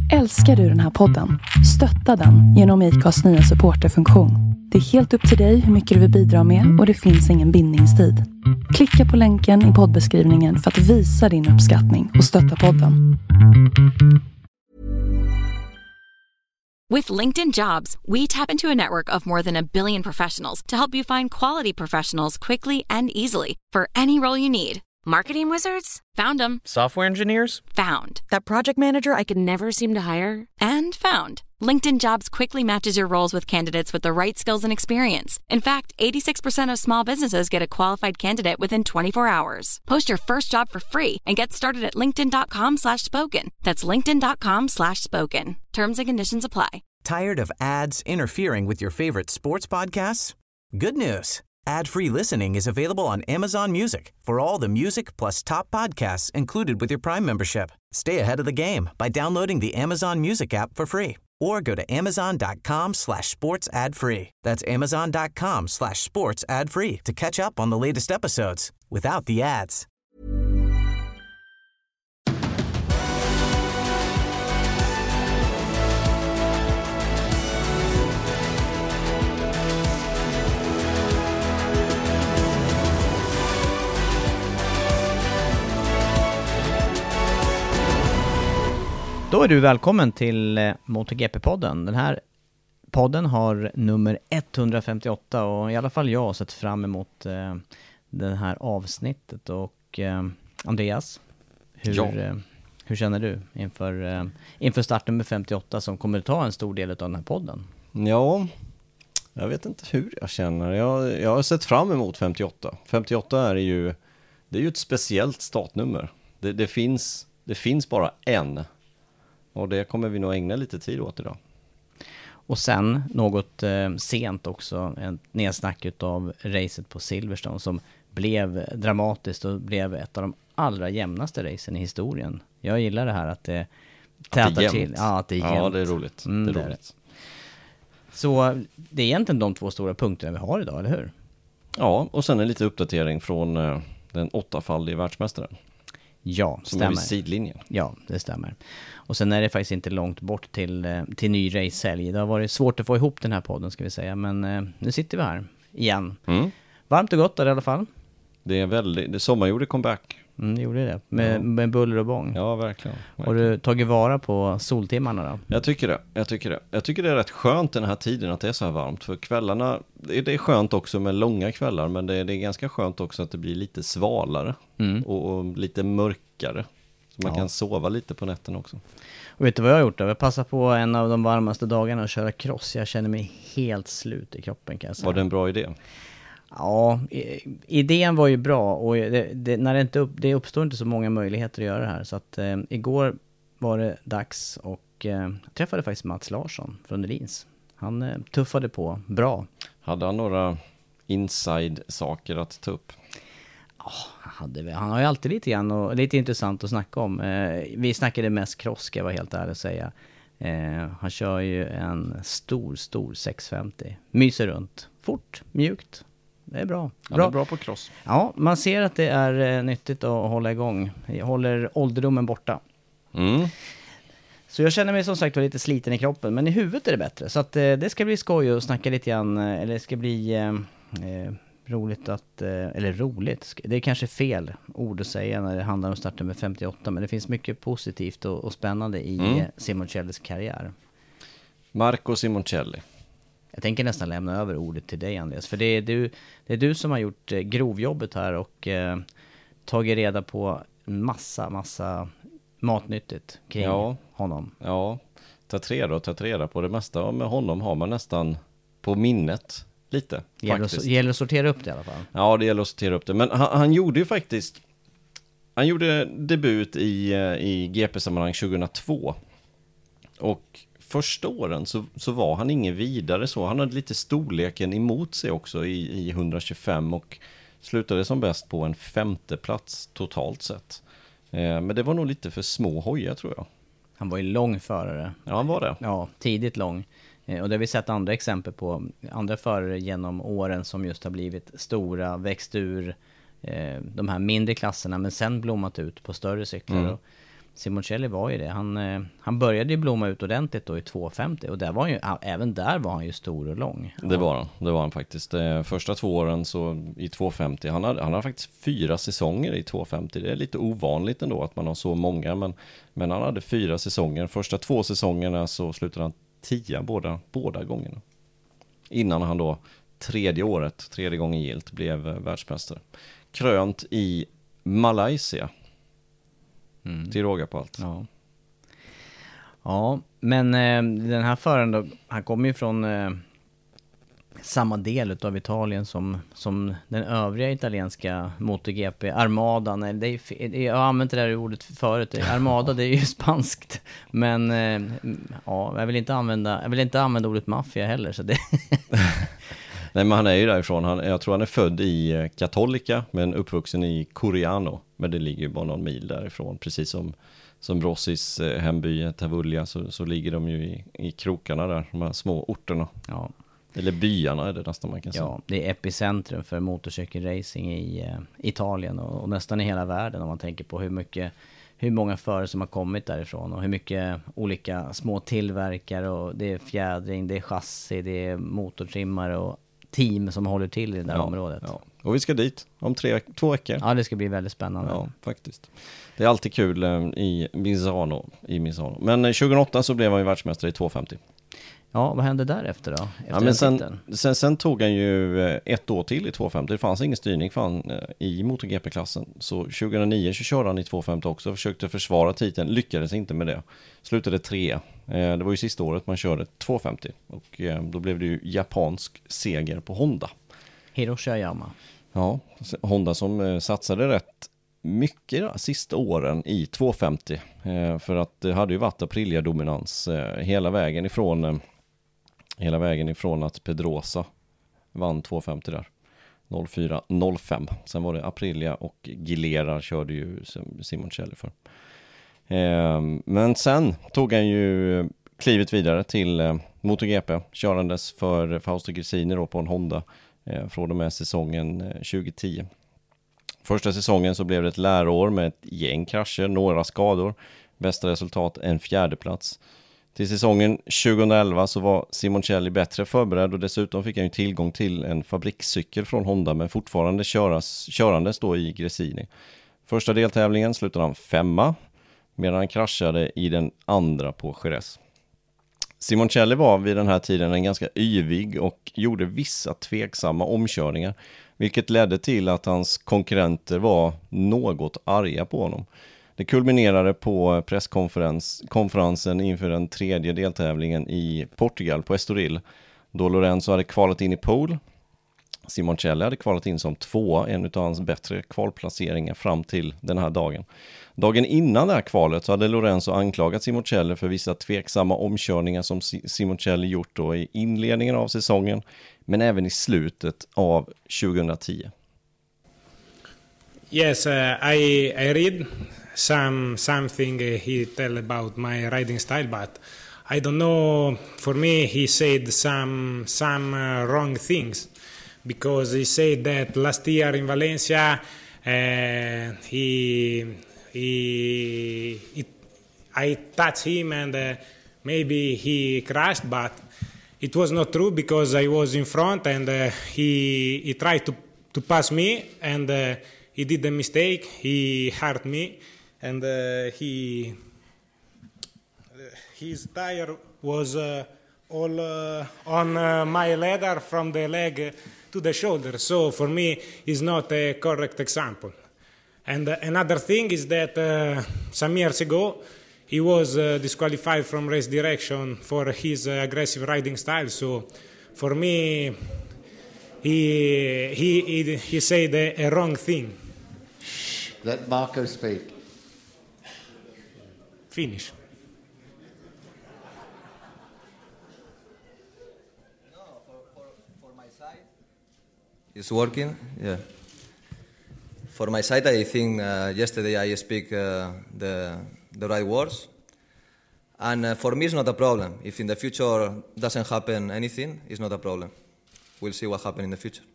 Älskar du den här podden? Stötta den genom IKAs nya supporterfunktion. Det är helt upp till dig hur mycket du vill bidra med och det finns ingen bindningstid. Klicka på länken i poddbeskrivningen för att visa din uppskattning och stötta podden. With LinkedIn Jobs, we tap into a network of more than 1 billion professionals to help you find quality professionals quickly and easily for any role you need. Marketing wizards? Found them. Software engineers? Found. That project manager I could never seem to hire? And found. LinkedIn Jobs quickly matches your roles with candidates with the right skills and experience. In fact, 86% of small businesses get a qualified candidate within 24 hours. Post your first job for free and get started at linkedin.com/spoken. That's linkedin.com/spoken. Terms and conditions apply. Tired of ads interfering with your favorite sports podcasts? Good news. Ad-free listening is available on Amazon Music for all the music plus top podcasts included with your Prime membership. Stay ahead of the game by downloading the Amazon Music app for free or go to amazon.com/sports ad free. That's amazon.com/sports ad free to catch up on the latest episodes without the ads. Då är du välkommen till MotoGP-podden. Den här podden har nummer 158 och i alla fall jag har sett fram emot det här avsnittet. Och Andreas, hur känner du inför start nummer 58 som kommer att ta en stor del av den här podden? Ja, jag vet inte hur jag känner. Jag har sett fram emot 58. 58 är ju ett speciellt startnummer. Det finns bara en. Och det kommer vi nog ägna lite tid åt idag. Och sen något sent också, en nedsnack av racet på Silverstone som blev dramatiskt och blev ett av de allra jämnaste racen i historien. Jag gillar det här att det tätar till. Ja, att det är jämnt. Ja, det är roligt. Det är roligt. Så det är egentligen de två stora punkterna vi har idag, eller hur? Ja, och sen en liten uppdatering från den 8-faldige världsmästaren. Ja, som stämmer. är vid sidlinjen. Ja, det stämmer. Och sen är det faktiskt inte långt bort till ny racehelg. Det har varit svårt att få ihop den här podden, ska vi säga. Men nu sitter vi här igen. Varmt och gott där i alla fall. Det är sommargjorde comeback. Det gjorde det. Med buller och bång. Ja, verkligen. Har du tagit vara på soltimmarna då? Jag tycker det. Jag tycker det är rätt skönt den här tiden att det är så här varmt. För kvällarna, det är skönt också med långa kvällar. Men det är ganska skönt också att det blir lite svalare. Och lite mörkare. Så man kan sova lite på nätten också. Och vet du vad jag har gjort då? Jag passar på en av de varmaste dagarna att köra cross. Jag känner mig helt slut i kroppen, kan jag säga. Var det en bra idé? Ja, idén var ju bra och det uppstår inte så många möjligheter att göra det här. Så att igår var det dags och jag träffade faktiskt Mats Larsson från Rins. Han tuffade på bra. Hade han några inside-saker att ta upp? Ja, han har ju alltid lite grann och lite intressant att snacka om. Vi snackade mest cross, ska jag vara helt ärlig att säga. Han kör ju en stor 650. Myser runt. Fort, mjukt. Det är bra. Han är bra på cross. Ja, man ser att det är nyttigt att hålla igång. Jag håller ålderdomen borta. Så jag känner mig som sagt lite sliten i kroppen. Men i huvudet är det bättre. Så att det ska bli skoj att snacka lite grann. Eller det ska bli roligt att... Eller roligt. Det är kanske fel ord att säga när det handlar om starten med 58. Men det finns mycket positivt och spännande i Simoncellis karriär. Marco Simoncelli. Jag tänker nästan lämna över ordet till dig, Andreas. För det är du som har gjort grovjobbet här och tagit reda på massa matnyttigt kring honom. Ja, ta reda på det mesta med honom har man nästan på minnet lite. Gäller att sortera upp det i alla fall. Ja, det gäller att sortera upp det. Men han gjorde ju faktiskt... Han gjorde debut i GP-sammanhang 2002. Och första åren så var han ingen vidare så. Han hade lite storleken emot sig också i 125 och slutade som bäst på en 5:e plats totalt sett. Men det var nog lite för små hojar, tror jag. Han var ju lång förare. Ja, han var det. Ja, tidigt lång. Och det har vi sett andra exempel på. Andra förare genom åren som just har blivit stora, växt ur de här mindre klasserna men sen blommat ut på större cyklar. Och Simoncelli var ju det. Han började ju blomma ut ordentligt då i 2,50 och även där var han ju stor och lång. Det var han faktiskt. Första 2 åren så i 2,50. Han har faktiskt 4 säsonger i 2,50. Det är lite ovanligt ändå att man har så många, men han hade 4 säsonger. Första 2 säsongerna så slutade han 10 båda gångerna. Innan han då tredje gången gilt blev världsmästare. Krönt i Malaysia. Till råga på allt. Ja, men den här föraren då, han kommer ju från samma del av Italien som den övriga italienska MotoGP, Armadan. Jag har använt det där ordet förut. Armada, det är ju spanskt. Men jag vill inte använda ordet maffia heller. Så det Nej, men han är ju därifrån. Jag tror han är född i Cattolica, men uppvuxen i Coriano. Men det ligger ju bara någon mil därifrån. Precis som Rossis hemby Tavullia så ligger de ju i krokarna där, de här små orterna. Ja. Eller byarna är det nästan man kan säga. Ja, det är epicentrum för motorcykelracing i Italien och nästan i hela världen om man tänker på hur många förare som har kommit därifrån och hur mycket olika små tillverkare och det är fjädring, det är chassi, det är motortrimmare och team som håller till i det där området. Ja. Och vi ska dit om 2 veckor. Ja, det ska bli väldigt spännande. Ja, faktiskt. Det är alltid kul i Misano. Men 2008 så blev han ju världsmästare i 2,50. Ja, vad hände därefter då? Sen tog han ju 1 år till i 2,50. Det fanns ingen styrning för han i MotoGP-klassen. Så 2009 så körde han i 2,50 också. Försökte försvara titeln, lyckades inte med det. Slutade 3. Det var ju sista året man körde 2,50. Och då blev det ju japansk seger på Honda. Hiroshi Ayama. Ja, Honda som satsade rätt mycket sista åren i 2,50. För att det hade ju varit Aprilia-dominans hela vägen ifrån att Pedrosa vann 2,50 där. 04-05. Sen var det Aprilia och Gilera körde ju Simoncelli för. Men sen tog han ju klivet vidare till MotoGP. Körandes för Fausto Gresini då på en Honda från och med säsongen 2010. Första säsongen så blev det ett läroår med ett gäng krascher, några skador. Bästa resultat, en 4:e plats. Till säsongen 2011 så var Simoncelli bättre förberedd och dessutom fick han ju tillgång till en fabrikscykel från Honda men fortfarande körandes då i Gresini. Första deltävlingen slutade han 5:a medan han kraschade i den andra på Jerez. Simoncelli var vid den här tiden en ganska yvig och gjorde vissa tveksamma omkörningar, vilket ledde till att hans konkurrenter var något arga på honom. Det kulminerade på presskonferensen inför den 3:e deltävlingen i Portugal på Estoril, då Lorenzo hade kvalat in i pole. Simoncelli hade kvalat in som 2, en av hans bättre kvalplaceringar fram till den här dagen. Dagen innan det här kvalet så hade Lorenzo anklagat Simoncelli för vissa tveksamma omkörningar som Simoncelli gjort då i inledningen av säsongen, men även i slutet av 2010. Yes, I read something he tell about my riding style, but I don't know. For me, he said some wrong things because he said that last year in Valencia, I touched him and maybe he crashed, but it was not true because I was in front and he tried to pass me and he did a mistake. He hurt me and his tire was all on my leather from the leg to the shoulder. So for me, it's not a correct example. And another thing is that some years ago, he was disqualified from race direction for his aggressive riding style. So for me, he said a wrong thing. Let Marco speak. Finish. For my side, it's working. Yeah. For my side, I think yesterday I speak the right words, and for me it's not a problem. If in the future doesn't happen anything, it's not a problem. We'll see what happens in the future.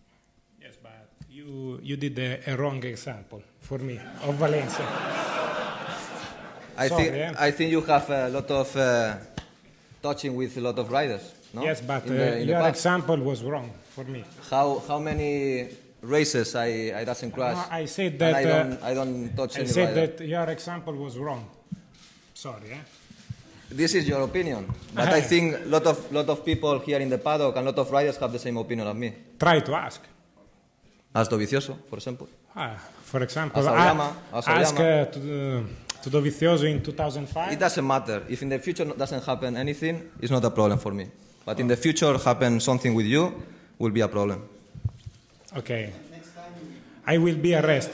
Yes, but you did a wrong example for me of Valencia. I think you have a lot of touching with a lot of riders. No? Yes, but in the your past. example was wrong for me. How many races I doesn't crash? No, I said and that I don't touch I any said rider. that your example was wrong. Sorry. This is your opinion, but I think lot of people here in the paddock and lot of riders have the same opinion of me. Try to ask. As Dovizioso, for example. For example, As Aoyama. ask to Dovizioso in 2005. It doesn't matter. If in the future doesn't happen anything, it's not a problem for me. But in the future happen something with you, will be a problem. Okay. I will be arrested.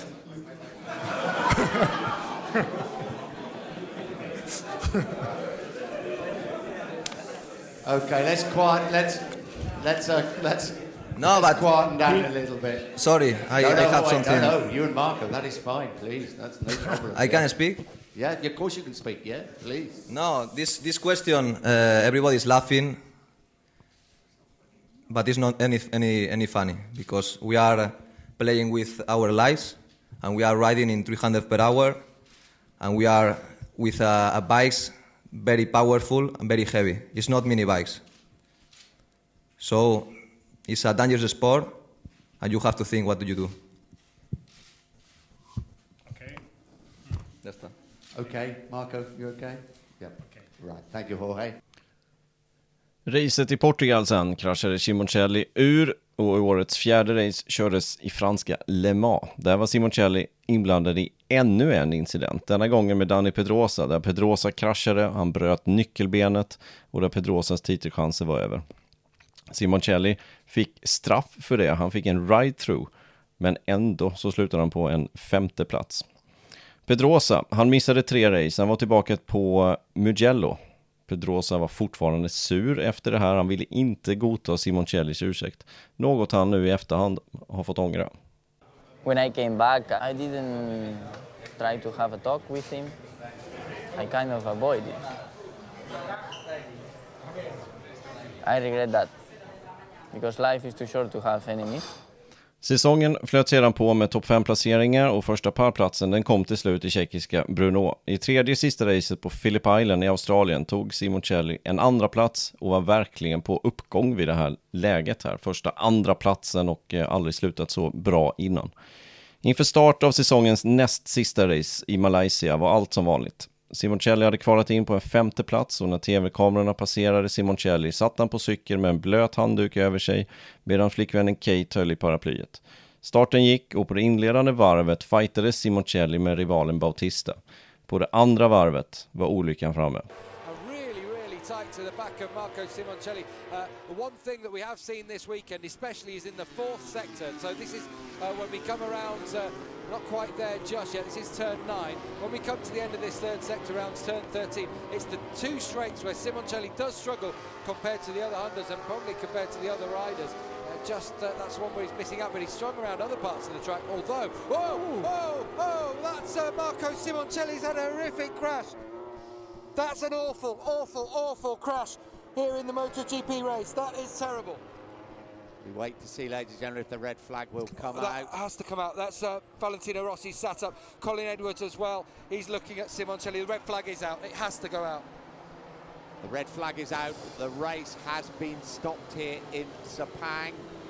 Okay, let's No, but quieten down a little bit. sorry, I have wait, something. No, you and Marco, that is fine, please. That's no problem. I can speak. Yeah, of course you can speak. Yeah, please. No, this question, everybody's laughing, but it's not any funny because we are playing with our lives and we are riding in 300 per hour and we are with a bikes very powerful and very heavy. It's not mini bikes. So it's a dangerous sport and you have to think what do you do. Okay. That's that. Okay, Marco, you okay? Yeah. Okay. Right. Thank you, Jorge. Racet i Portugal sen kraschade Simoncelli ur och årets fjärde race kördes i franska Le Mans. Där var Simoncelli inblandad i ännu en incident. Denna gången med Dani Pedrosa där Pedrosa kraschade, han bröt nyckelbenet och där Pedrosas titelchanser var över. Simoncelli fick straff för det, han fick en ride-through men ändå så slutade han på en 5:e plats. Pedrosa, han missade 3 race, han var tillbaka på Mugello. Pedrosa var fortfarande sur efter det här, han ville inte godta Simoncellis ursäkt. Något han nu i efterhand har fått ångra. When I came back, I didn't try to have a talk with him. I kind of avoided it. I regret that. Because life is too short to have enemies. Säsongen flöt sedan på med topp 5-placeringar och första parplatsen den kom till slut i tjeckiska Brno. I tredje sista racet på Phillip Island i Australien tog Simoncelli en andra plats och var verkligen på uppgång vid det här läget här. Första andra platsen och aldrig slutat så bra innan. Inför start av säsongens näst sista race i Malaysia var allt som vanligt. Simoncelli hade kvalat in på en 5:e plats och när tv-kamerorna passerade Simoncelli satt han på cykel med en blöt handduk över sig medan flickvännen Kate höll i paraplyet. Starten gick och på det inledande varvet fightades Simoncelli med rivalen Bautista. På det andra varvet var olyckan framme. Tight to the back of Marco Simoncelli. One thing that we have seen this weekend especially is in the 4th sector. So this is when we come around, not quite there just yet, this is turn 9. When we come to the end of this 3rd sector around turn 13, it's the 2 straights where Simoncelli does struggle compared to the other Hondas and probably compared to the other riders. That's one where he's missing out, but he's strong around other parts of the track. Although, that's Marco Simoncelli's had a horrific crash. That's an awful crash here in the MotoGP race. That is terrible. We wait to see, ladies and gentlemen, if the red flag will come that out. Has to come out. That's Valentino Rossi sat up. Colin Edwards as well. He's looking at Simoncelli. The red flag is out. It has to go out. The red flag is out. The race has been stopped here in Sepang.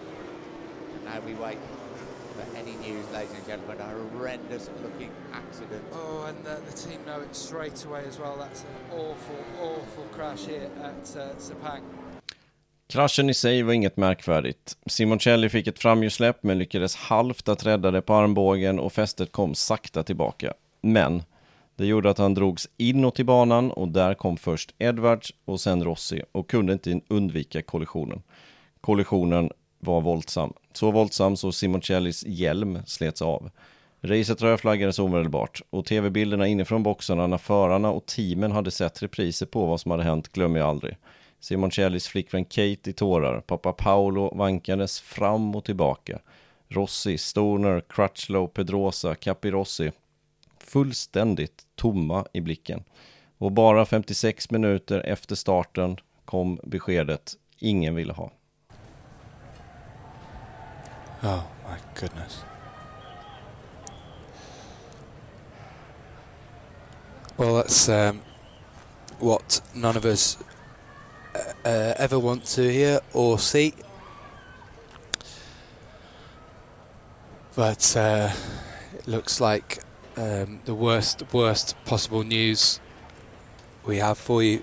Now we wait for any news, ladies and gentlemen. A horrendous looking accident. Oh, and the team know it straight away as well. That's an awful crash here at Sepang. Kraschen i sig var inget märkvärdigt. Simoncelli fick ett framhjulsläpp men lyckades halvt att rädda det på armbågen och fästet kom sakta tillbaka. Men det gjorde att han drogs inåt i banan och där kom först Edwards och sen Rossi och kunde inte undvika kollisionen. Kollisionen var våldsam. Så våldsam så Simoncellis hjälm slets av. Racet rödflaggades omedelbart och tv-bilderna inifrån boxarna när förarna och teamen hade sett repriser på vad som hade hänt glömmer jag aldrig. Simoncellis flickvän Kate i tårar, pappa Paolo vankades fram och tillbaka. Rossi, Stoner, Crutchlow, Pedrosa, Capirossi fullständigt tomma i blicken. Och bara 56 minuter efter starten kom beskedet ingen ville ha. Oh my goodness. Well, that's what none of us ever want to hear or see. But it looks like the worst possible news we have for you.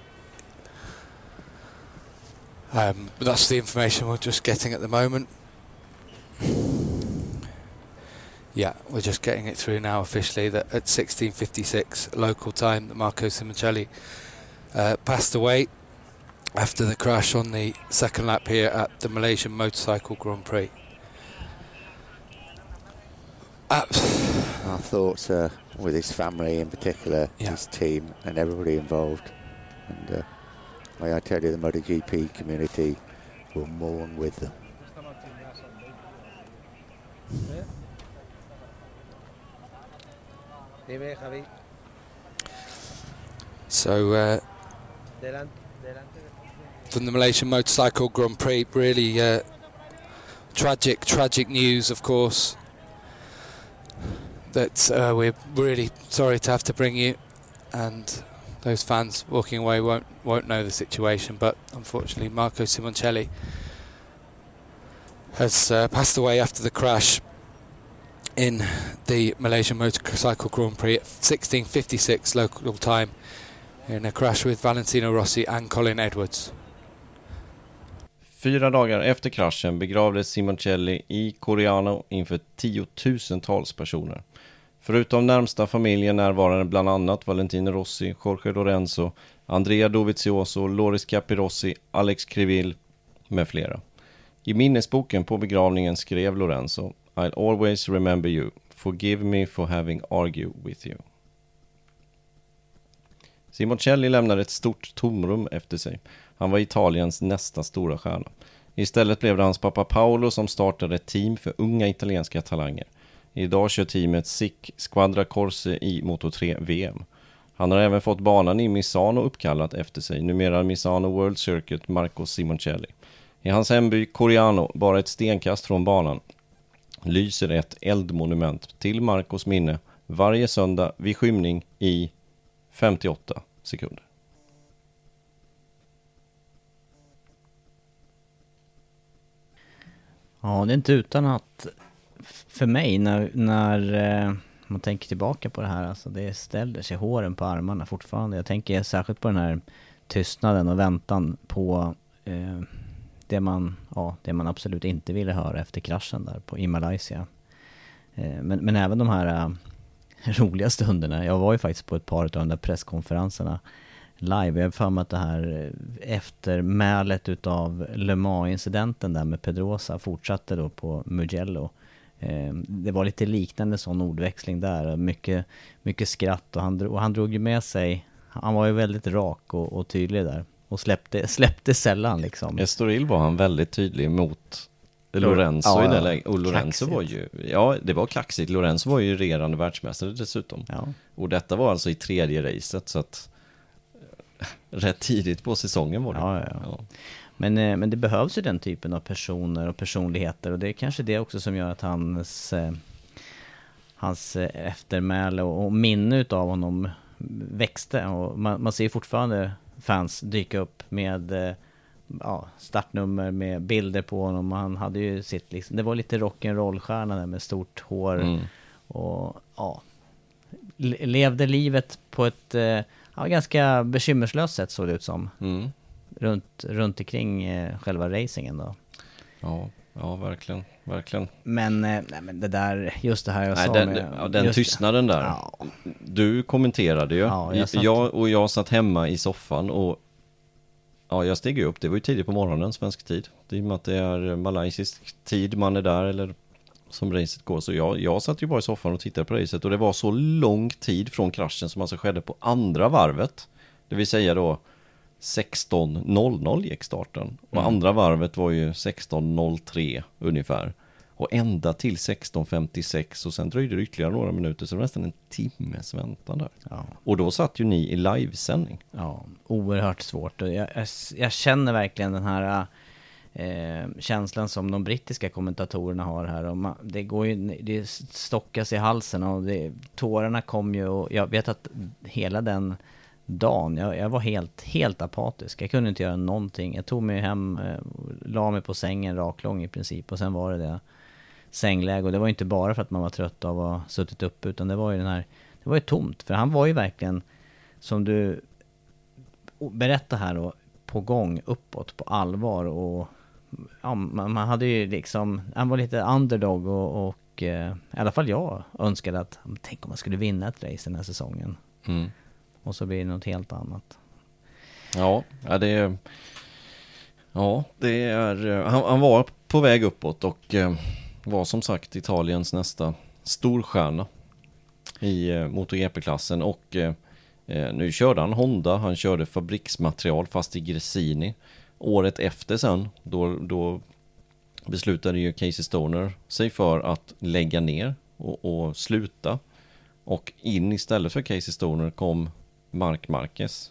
But that's the information we're just getting at the moment. Yeah, we're just getting it through now officially that at 16:56 local time that Marco Simoncelli passed away after the crash on the second lap here at the Malaysian Motorcycle Grand Prix. Our thoughts are with his family in particular, his team and everybody involved. And I tell you, the MotoGP community will mourn with them. So from the Malaysian Motorcycle Grand Prix, really tragic news, of course, that we're really sorry to have to bring you, and those fans walking away won't know the situation, but unfortunately Marco Simoncelli has passed away after the crash in the Malaysian Motorcycle Grand Prix at 16:56 local time in a crash with Valentino Rossi and Colin Edwards. 4 dagar efter kraschen begravdes Simoncelli i Coriano inför 10,000-tals personer. Förutom närmsta familjen närvarade bland annat Valentino Rossi, Jorge Lorenzo, Andrea Dovizioso, Loris Capirossi, Alex Criville med flera. I minnesboken på begravningen skrev Lorenzo: I'll always remember you. Forgive me for having argued with you. Simoncelli lämnade ett stort tomrum efter sig. Han var Italiens nästa stora stjärna. Istället blev det hans pappa Paolo som startade ett team för unga italienska talanger. Idag kör teamet SIC Squadra Corse i Moto3 VM. Han har även fått banan i Misano uppkallat efter sig, numera Misano World Circuit Marco Simoncelli. I hans hemby Coriano, bara ett stenkast från banan, lyser ett eldmonument till Marcos minne varje söndag vid skymning i 58 sekunder. Ja, det är inte utan att för mig när man tänker tillbaka på det här, alltså det ställer sig håren på armarna fortfarande. Jag tänker särskilt på den här tystnaden och väntan på det man absolut inte ville höra efter kraschen där i Malaysia. Men även de här roliga stunderna. Jag var ju faktiskt på ett par av de där presskonferenserna live. Jag har för mig att det här eftermälet utav Le Mans-incidenten där med Pedrosa fortsatte då på Mugello. Det var lite liknande sån ordväxling där. Mycket skratt och han drog ju med sig. Han var ju väldigt rak och tydlig där. Och släppte sällan liksom. Estoril var han väldigt tydlig mot Lorenzo i det läget. Och Lorenzo var ju, det var kaxigt. Lorenzo var ju regerande världsmästare dessutom. Ja. Och detta var alltså i 3:e racet, så att rätt tidigt på säsongen var det. Ja. Men det behövs ju den typen av personer och personligheter, och det är kanske det också som gör att hans eftermäle och minne utav honom växte. Och man ser fortfarande fans dyka upp med startnummer med bilder på honom. Han hade ju sitt liksom, det var lite rock'n'roll-stjärna där med stort hår och levde livet på ett ganska bekymmerslöst sätt, såg det ut som. Runt omkring själva racingen då. Ja, verkligen. Men det där, just det här jag sa med... Den tystnaden där. Ja. Du kommenterade ju. Ja, jag satt hemma i soffan och jag steg upp. Det var ju tidigt på morgonen, svensk tid. Det är ju med att det är malaysisk tid man är där, eller som racet går. Så jag satt ju bara i soffan och tittade på racet. Och det var så lång tid från kraschen som alltså skedde på andra varvet. Det vill säga då 16:00 gick starten. Och andra varvet var ju 16:03 ungefär. Och ända till 16:56. Och sen dröjde det ytterligare några minuter. Så det var nästan en timmes väntan där. Ja. Och då satt ju ni i livesändning. Ja, oerhört svårt. Och jag känner verkligen den här känslan som de brittiska kommentatorerna har här. Och det stockas i halsen och tårarna kom ju, och jag vet att hela den dagen, jag var helt apatisk. Jag kunde inte göra någonting. Jag tog mig hem, la mig på sängen raklång i princip, och sen var det sängläge. Och det var inte bara för att man var trött av att ha suttit upp, utan det var ju tomt. För han var ju verkligen, som du berättar här då, på gång uppåt på allvar. Och ja, man hade ju liksom, han var lite underdog och i alla fall jag önskade att, tänk om man skulle vinna ett race den här säsongen. Och så blir det något helt annat. Han var på väg uppåt och var som sagt Italiens nästa storstjärna i MotoGP-klassen. Och nu körde han Honda, han körde fabriksmaterial fast i Gresini. Året efter sen, då beslutade ju Casey Stoner sig för att lägga ner och sluta. Och in istället för Casey Stoner kom Marc Marquez.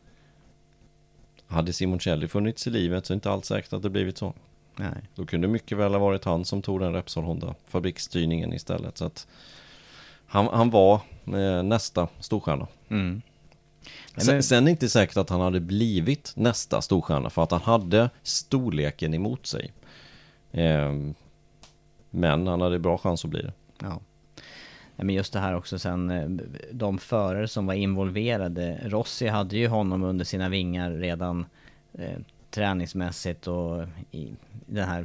Hade Simoncelli funnits i livet så är det inte alls säkert att det blivit så. Nej. Då kunde mycket väl ha varit han som tog den Repsol Honda fabriksstyrningen istället. Så att han var nästa storstjärna. Sen är det inte säkert att han hade blivit nästa storstjärna, för att han hade storleken emot sig. Men han hade bra chans att bli det. Ja. Men just det här också sen, de förare som var involverade. Rossi hade ju honom under sina vingar redan träningsmässigt, och i den här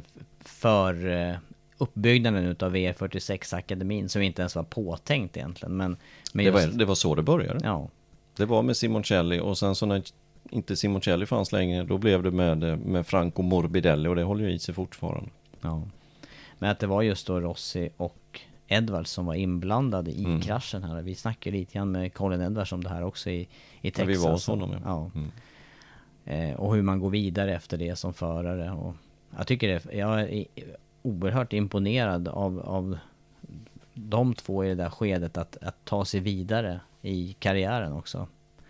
uppbyggnaden utav VR46-akademin som inte ens var påtänkt egentligen. Men det var så det började. Ja. Det var med Simoncelli, och sen så när inte Simoncelli fanns längre, då blev det med Franco Morbidelli, och det håller ju i sig fortfarande. Ja. Men att det var just då Rossi och Edwards som var inblandade i kraschen här. Vi snackade lite grann med Colin Edwards om det här också i Texas. Ja, vi var hos honom, ja. Och hur man går vidare efter det som förare. Och jag är oerhört imponerad av de två i det där skedet att ta sig vidare i karriären också.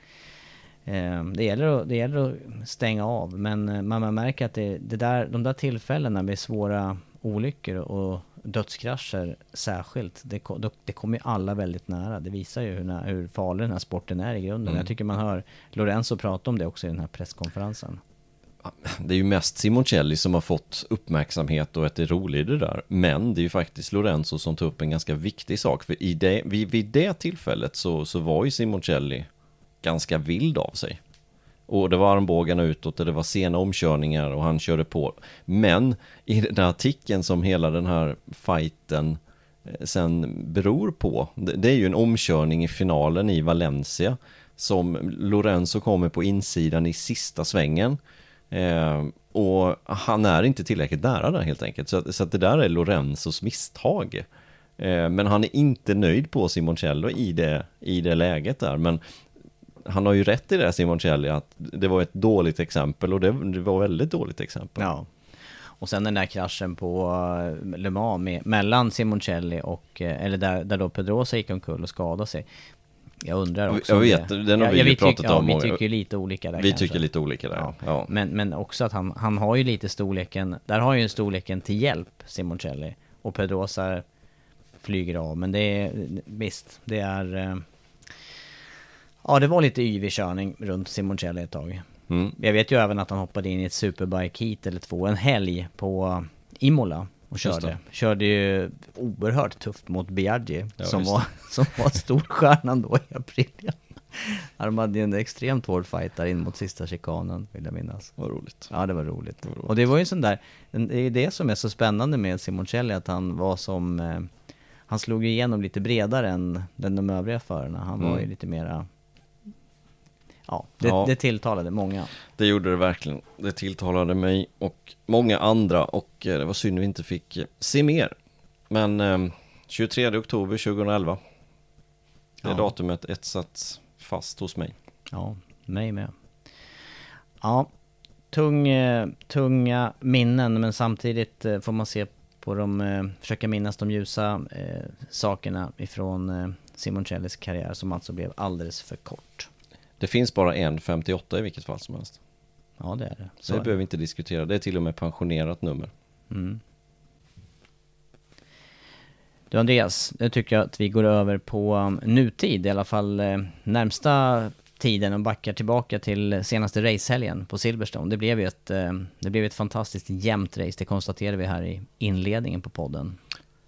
Det gäller att stänga av, men man märker att de där tillfällena med svåra olyckor och dödskrascher särskilt, det kommer ju alla väldigt nära. Det visar ju hur farlig den här sporten är i grunden. Jag tycker man hör Lorenzo prata om det också i den här presskonferensen. Det är ju mest Simoncelli som har fått uppmärksamhet och att det är roligt det där. Men det är ju faktiskt Lorenzo som tar upp en ganska viktig sak. För vid det tillfället så var ju Simoncelli ganska vild av sig. Och det var armbågarna utåt och det var sena omkörningar och han körde på. Men i den här artikeln som hela den här fighten sen beror på, det är ju en omkörning i finalen i Valencia som Lorenzo kommer på insidan i sista svängen. Och han är inte tillräckligt nära där helt enkelt. Så att det där är Lorenzos misstag. Men han är inte nöjd på Simoncelli i det läget där. Men han har ju rätt i det, Simoncelli, att det var ett dåligt exempel, och det var väldigt dåligt exempel. Ja. Och sen den där kraschen på Le Mans mellan Simoncelli och eller där då Pedrosa gick omkull och skadade sig. Jag undrar också. Jag vet, den har vi pratat om. Vi tycker lite olika där. Vi tycker lite olika där. Ja. Men också att han har ju lite storleken. Där har ju en storleken till hjälp, Simoncelli, och Pedrosa flyger av. Men det är visst, det är det var lite yvig körning runt Simoncelli ett tag. Jag vet ju även att han hoppade in i ett superbike heat eller 2 en helg på Imola och körde ju oerhört tufft mot Biaggi, som var storstjärnan då i april. De hade ju en extremt hård fight där in mot sista chikanen, vill jag minnas. Vad roligt. Ja, det var roligt. Och det var ju sån där, det är det som är så spännande med Simoncelli, att han var som han slog igenom lite bredare än de övriga förarna. Han var ju lite mera det tilltalade många. Det gjorde det verkligen. Det tilltalade mig och många andra, och det var synd vi inte fick se mer. Men 23 oktober 2011, det datumet etsats fast hos mig. Ja, mig med. Ja, tunga minnen, men samtidigt får man se på försöka minnas de ljusa sakerna ifrån Simoncellis karriär, som alltså blev alldeles för kort. Det finns bara en 58 i vilket fall som helst. Ja, det är det. Så det är behöver vi inte diskutera. Det är till och med pensionerat nummer. Mm. Du Andreas, nu tycker jag att vi går över på nutid, i alla fall närmsta tiden, och backar tillbaka till senaste racehelgen på Silverstone. Det blev ju ett fantastiskt jämnt race, det konstaterade vi här i inledningen på podden.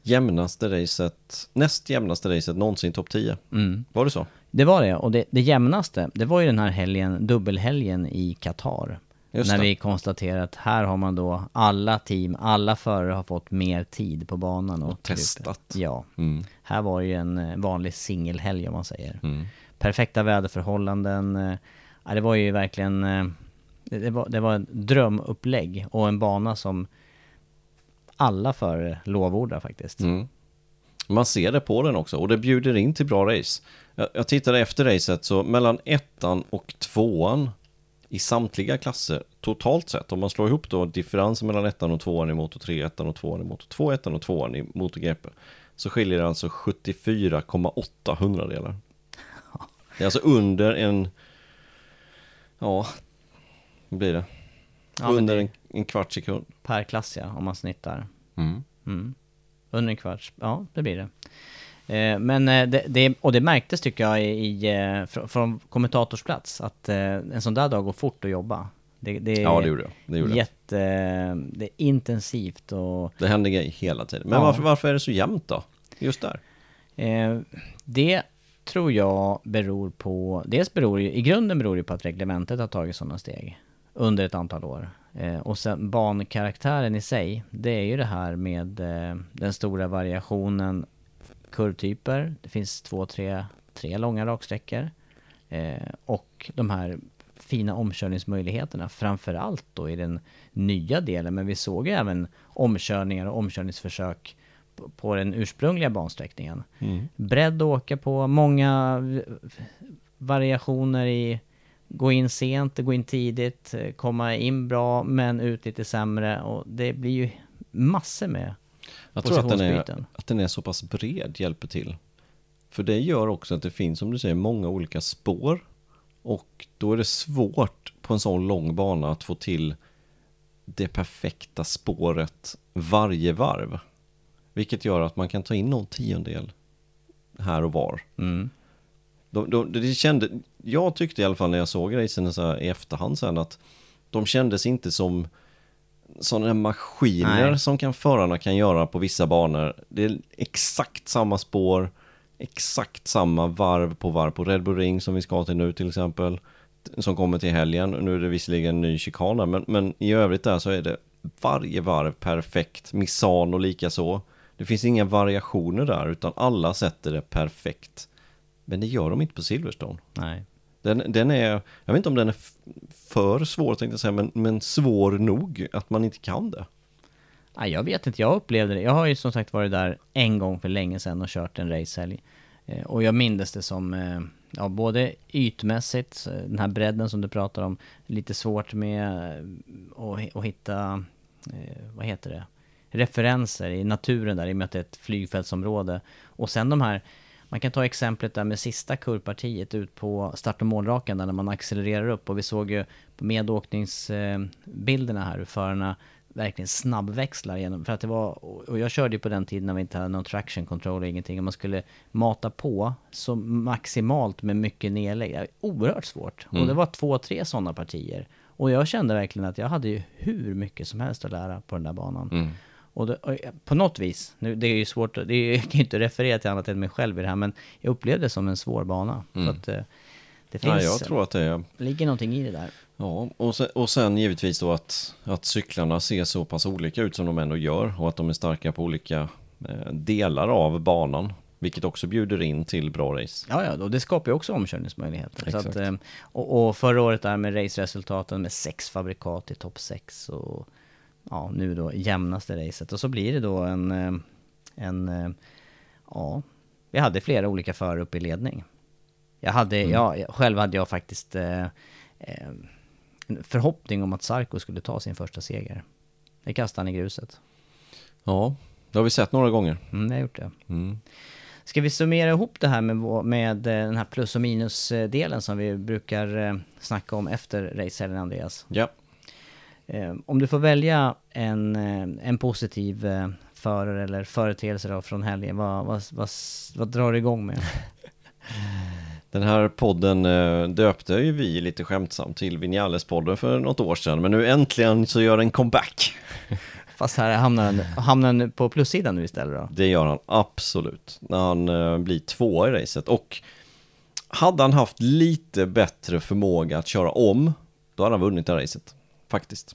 Näst jämnaste racet någonsin topp 10. Var det så? Det var det, och det jämnaste, det var ju den här helgen, dubbelhelgen i Qatar. När vi konstaterar att här har man då alla team, alla förare har fått mer tid på banan. Och testat. Ja, här var ju en vanlig singelhelg om man säger. Perfekta väderförhållanden. Ja, det var ju verkligen, det var en drömupplägg och en bana som alla förare lovordar faktiskt. Man ser det på den också, och det bjuder in till bra race. Jag tittade efter racet, så mellan 1:an och 2:an i samtliga klasser totalt sett, om man slår ihop då differensen mellan 1:an och 2:an i Moto 3, 1:an och 2:an i Moto 2, 1:an och 2:an i MotoGP, så skiljer det alltså 74,8 hundradelar. Det är alltså under en, ja, vad blir det? Ja, under en kvart sekund. Per klass, ja, om man snittar. Under en kvart, ja, det blir det. Men det märktes tycker jag från kommentatorsplats att en sån där dag går fort att jobba. Ja, det gjorde jag. Det är intensivt och det händer grejer hela tiden. Men varför är det så jämnt då? Just där. Det tror jag beror på, i grunden beror det på att reglementet har tagit sådana steg under ett antal år. Och sen bankaraktären i sig, det är ju det här med den stora variationen kurvtyper. Det finns 3 långa raksträckor och de här fina omkörningsmöjligheterna, framförallt då i den nya delen, men vi såg ju även omkörningar och omkörningsförsök på den ursprungliga bansträckningen. Bredd att åka på, många variationer i gå in sent, gå in tidigt, komma in bra men ut lite sämre, och det blir ju massor med. Jag tror att den är så pass bred hjälper till. För det gör också att det finns, som du säger, många olika spår, och då är det svårt på en sån lång bana att få till det perfekta spåret varje varv. Vilket gör att man kan ta in någon tiondel här och var. Jag tyckte i alla fall när jag såg racen så här i efterhand sen att de kändes inte som sådana maskiner som förarna kan göra på vissa banor. Det är exakt samma spår, exakt samma varv på Red Bull Ring som vi ska till nu till exempel, som kommer till helgen. Nu är det visserligen en ny chikana, men i övrigt där så är det varje varv perfekt. Misano lika så. Det finns inga variationer där, utan alla sätter det perfekt. Men det gör de inte på Silverstone. Nej. Den är, jag vet inte om den är för svår tänkte jag säga, men svår nog att man inte kan det. Nej, jag vet inte, jag upplevde det. Jag har ju som sagt varit där en gång för länge sedan och kört en racehelg. Och jag minns det som, både ytmässigt, den här bredden som du pratar om, lite svårt med att hitta, vad heter det? Referenser i naturen där, i och med att det är ett flygfältsområde. Och sen de här, man kan ta exemplet där med sista kurvpartiet ut på start- och målrakan där när man accelererar upp, och vi såg ju på medåkningsbilderna här hur förarna verkligen snabbväxlar igenom, för att det var, och jag körde ju på den tiden när vi inte hade någon traction control och ingenting, och man skulle mata på så maximalt med mycket nedlägg. Det var oerhört svårt. Och det var 2-3 sådana partier. Och jag kände verkligen att jag hade ju hur mycket som helst att lära på den där banan. Och på något vis, nu, det är ju svårt, jag kan ju inte referera till annat än mig själv i det här, men jag upplevde det som en svår bana. Så att det finns, jag tror att det ligger någonting i det där. Ja, och sen givetvis då att cyklarna ser så pass olika ut som de ändå gör, och att de är starka på olika delar av banan, vilket också bjuder in till bra race. Ja, och det skapar ju också omkörningsmöjligheter. Så att, och förra året där med raceresultaten med 6 fabrikat i topp 6 och nu då jämnaste racet. Och så blir det då vi hade flera olika förare upp i ledning. Själv hade jag faktiskt en förhoppning om att Zarco skulle ta sin första seger. Det kastade han i gruset. Ja, det har vi sett några gånger. Jag har gjort det. Ska vi summera ihop det här med den här plus- och minus-delen som vi brukar snacka om efter racehelgen, Andreas? Ja. Om du får välja en positiv förare eller företeelse då från helgen, vad drar du igång med? Den här podden döpte ju vi lite skämtsamt till Vinales-podden för något år sedan, men nu äntligen så gör en comeback. Fast här hamnar han på plussidan nu istället då? Det gör han absolut, när han blir 2 i racet. Och hade han haft lite bättre förmåga att köra om, då hade han vunnit det här racet, faktiskt.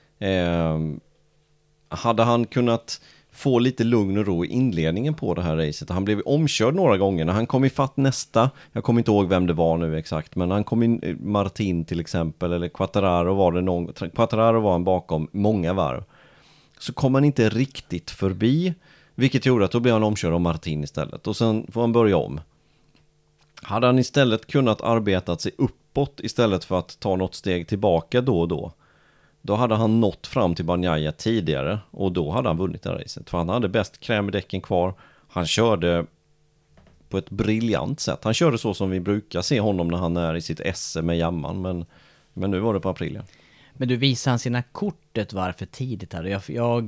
Hade han kunnat få lite lugn och ro i inledningen på det här racet. Han blev omkörd några gånger. När han kom i fatt nästa, jag kommer inte ihåg vem det var nu exakt, men han kom in, Martin till exempel, eller Quartararo var han bakom många varv. Så kom han inte riktigt förbi, vilket gjorde att då blev han omkörd av Martin istället. Och sen får han börja om. Hade han istället kunnat arbeta sig uppåt istället för att ta något steg tillbaka då och då hade han nått fram till Bagnaia tidigare och då hade han vunnit det här racet. För han hade bäst kräm i däcken kvar. Han körde på ett briljant sätt. Han körde så som vi brukar se honom när han är i sitt esse med jamman. Men nu var det på Aprilia. Men du, visade han sina kort ett varv för tidigt här?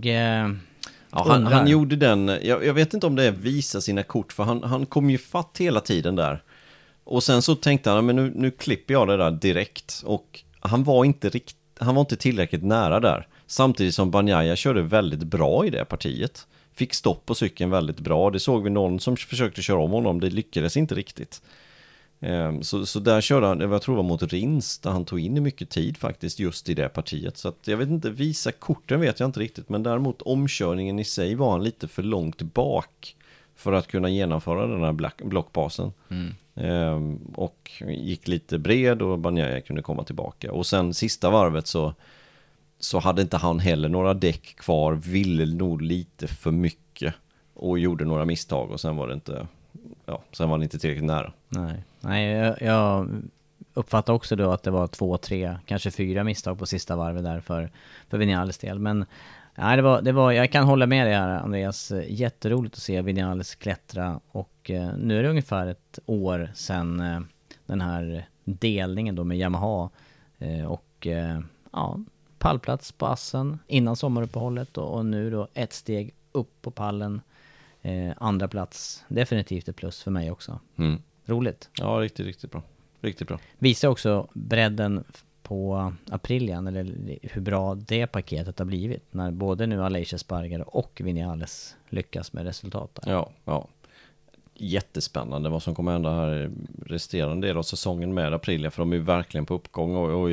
Han gjorde den. Jag vet inte om det är visa sina kort, för han kom ju fatt hela tiden där. Och sen så tänkte han, men nu klipper jag det där direkt. Och han var inte tillräckligt nära där. Samtidigt som Bagnaia körde väldigt bra i det partiet. Fick stopp på cykeln väldigt bra. Det såg vi någon som försökte köra om honom. Det lyckades inte riktigt. Så där körde han, jag tror det var mot Rins, där han tog in i mycket tid faktiskt just i det partiet. Så att jag vet inte, visa korten vet jag inte riktigt. Men däremot omkörningen i sig var han lite för långt bak för att kunna genomföra den här blockbasen. Och gick lite bred och Bagnaia kunde komma tillbaka. Och sen sista varvet så hade inte han heller några däck kvar, ville nog lite för mycket och gjorde några misstag och sen var han inte tillräckligt nära. Nej, jag uppfattar också då att det var 2, 3, kanske 4 misstag på sista varvet där för Vinales del. Men nej, det var, jag kan hålla med dig här, Andreas. Jätteroligt att se Vinales klättra och nu är det ungefär ett år sedan den här delningen då med Yamaha och pallplats på Assen innan sommaruppehållet och nu då ett steg upp på pallen, andra plats, definitivt ett plus för mig också. Roligt. Ja, riktigt bra. Riktigt bra. Visar också bredden på Aprilian, eller hur bra det paketet har blivit när både nu Aleix Espargaro och Vinales lyckas med resultat där. Ja. Jättespännande vad som kommer hända här resterande del av säsongen med Aprilia, för de är verkligen på uppgång och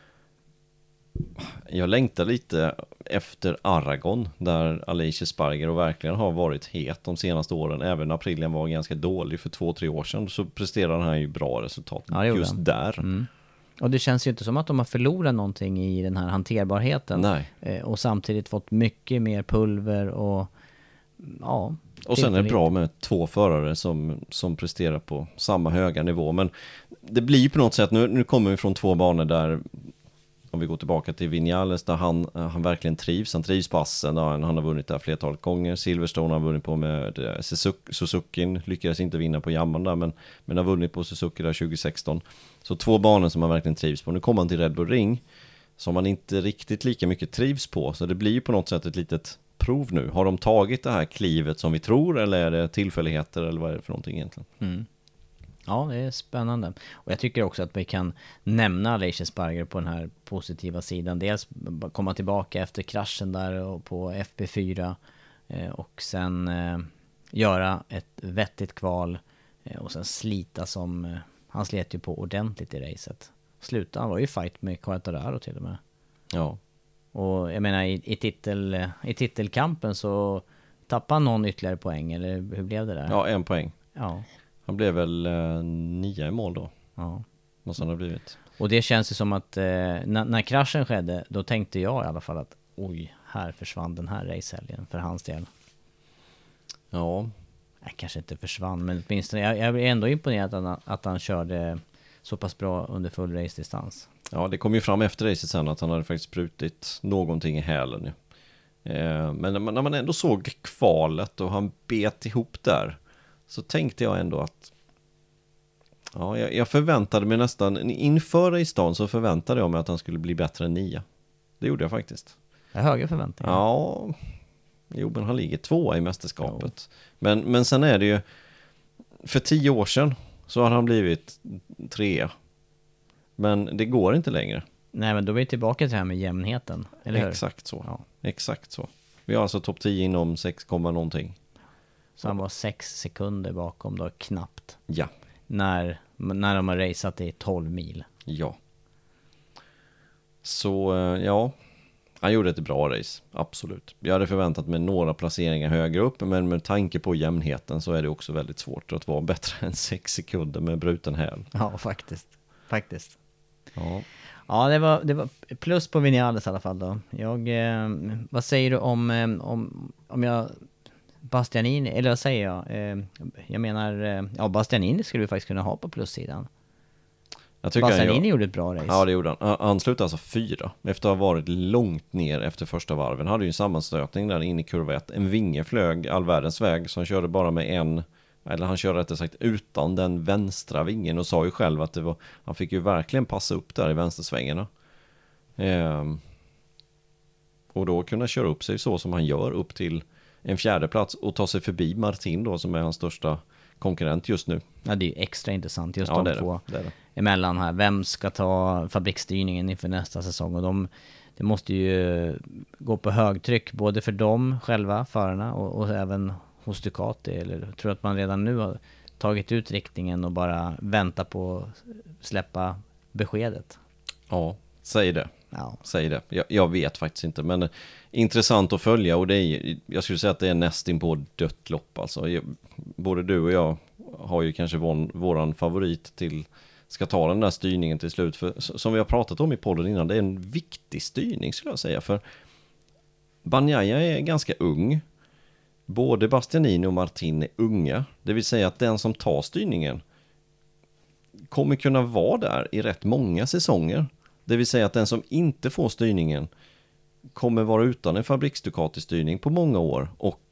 jag längtar lite efter Aragon där Aleix Espargaro verkligen har varit het de senaste åren. Även Aprilia var ganska dålig för 2-3 år sedan, så presterar han ju bra resultat just där. Och det känns ju inte som att de har förlorat någonting i den här hanterbarheten. Nej. Och samtidigt fått mycket mer pulver och och sen är det bra med 2 förare som presterar på samma höga nivå. Men det blir på något sätt, nu kommer vi från 2 banor där, om vi går tillbaka till Vinales, där han verkligen trivs. Han trivs på Assen, han har vunnit där flertalet gånger. Silverstone har vunnit på med Suzuki, lyckades inte vinna på Yamaha där, men har vunnit på Suzuki där 2016. Så 2 banor som han verkligen trivs på. Nu kommer han till Red Bull Ring, som han inte riktigt lika mycket trivs på. Så det blir på något sätt ett litet prov nu. Har de tagit det här klivet som vi tror, eller är det tillfälligheter, eller vad är det för någonting egentligen? Ja, det är spännande. Och jag tycker också att vi kan nämna Aleix Espargaro på den här positiva sidan. Dels komma tillbaka efter kraschen där och på FP4 och sen göra ett vettigt kval och sen slita som han slet ju på ordentligt i racet. Han var ju fight med Quartararo till och med. Ja. Och jag menar i titelkampen så tappade någon ytterligare poäng, eller hur blev det där? Ja, 1 poäng. Ja. Han blev väl 9 i mål då. Ja. Måste han ha blivit. Och det känns ju som att när kraschen skedde, då tänkte jag i alla fall att oj, här försvann den här racehelgen för hans del. Ja. Jag kanske inte försvann, men åtminstone jag är ändå imponerad att han körde så pass bra under full race-distans. Ja, det kom ju fram efter racet sen att han hade faktiskt brutit någonting i hälen nu. Men när man ändå såg kvalet och han bet ihop där, så tänkte jag ändå att jag förväntade mig nästan, inför i stan så förväntade jag mig att han skulle bli bättre än 9. Det gjorde jag faktiskt. Det är höga förväntningar. Ja, men han ligger 2 i mästerskapet. Men sen är det ju, för 10 år sedan så har han blivit 3. Men det går inte längre. Nej, men då är vi tillbaka till det här med jämnheten, eller hur? Exakt så. Ja. Exakt så. Vi har alltså topp 10 inom 6, någonting. Så han var 6 sekunder bakom då, knappt. Ja. När de har raceat i 12 mil. Ja. Så, han gjorde ett bra race, absolut. Jag hade förväntat mig några placeringar högre upp, men med tanke på jämnheten så är det också väldigt svårt att vara bättre än 6 sekunder med bruten häl. Ja, faktiskt. Ja. Ja, det var plus på Vinales i alla fall då. Vad säger du om jag Bastianini, eller vad säger jag? Jag menar, Bastianini skulle vi faktiskt kunna ha på plussidan. Bastianini gjorde ett bra race. Ja, det gjorde han. Han slutade alltså 4 efter att ha varit långt ner efter första varven. Han hade ju en sammanstötning där inne i kurva 1. En vinge flög all världens väg, så han körde bara med han körde rättare sagt utan den vänstra vingen och sa ju själv att han fick ju verkligen passa upp där i vänstersvängarna. Och då kunna köra upp sig så som han gör upp till en 4:e plats och ta sig förbi Martin då, som är hans största konkurrent just nu. Ja, det är ju extra intressant just de två emellan här. Vem ska ta fabriksstyrningen inför nästa säsong? Och det måste ju gå på högtryck både för dem själva, förarna, och även hos Ducati. Eller tror att man redan nu har tagit ut riktningen och bara väntar på att släppa beskedet? Ja, säg det. Säg det. Jag vet faktiskt inte, men intressant att följa, och det är, jag skulle säga att det är nästan på dött lopp alltså. Både du och jag har ju kanske våran favorit till ska ta den där styrningen till slut, för som vi har pratat om i podden innan, det är en viktig styrning skulle jag säga, för Bagnaia är ganska ung. Både Bastianini och Martin är unga, det vill säga att den som tar styrningen kommer kunna vara där i rätt många säsonger. Det vill säga att den som inte får styrningen kommer vara utan en fabriks-Ducati-styrning på många år och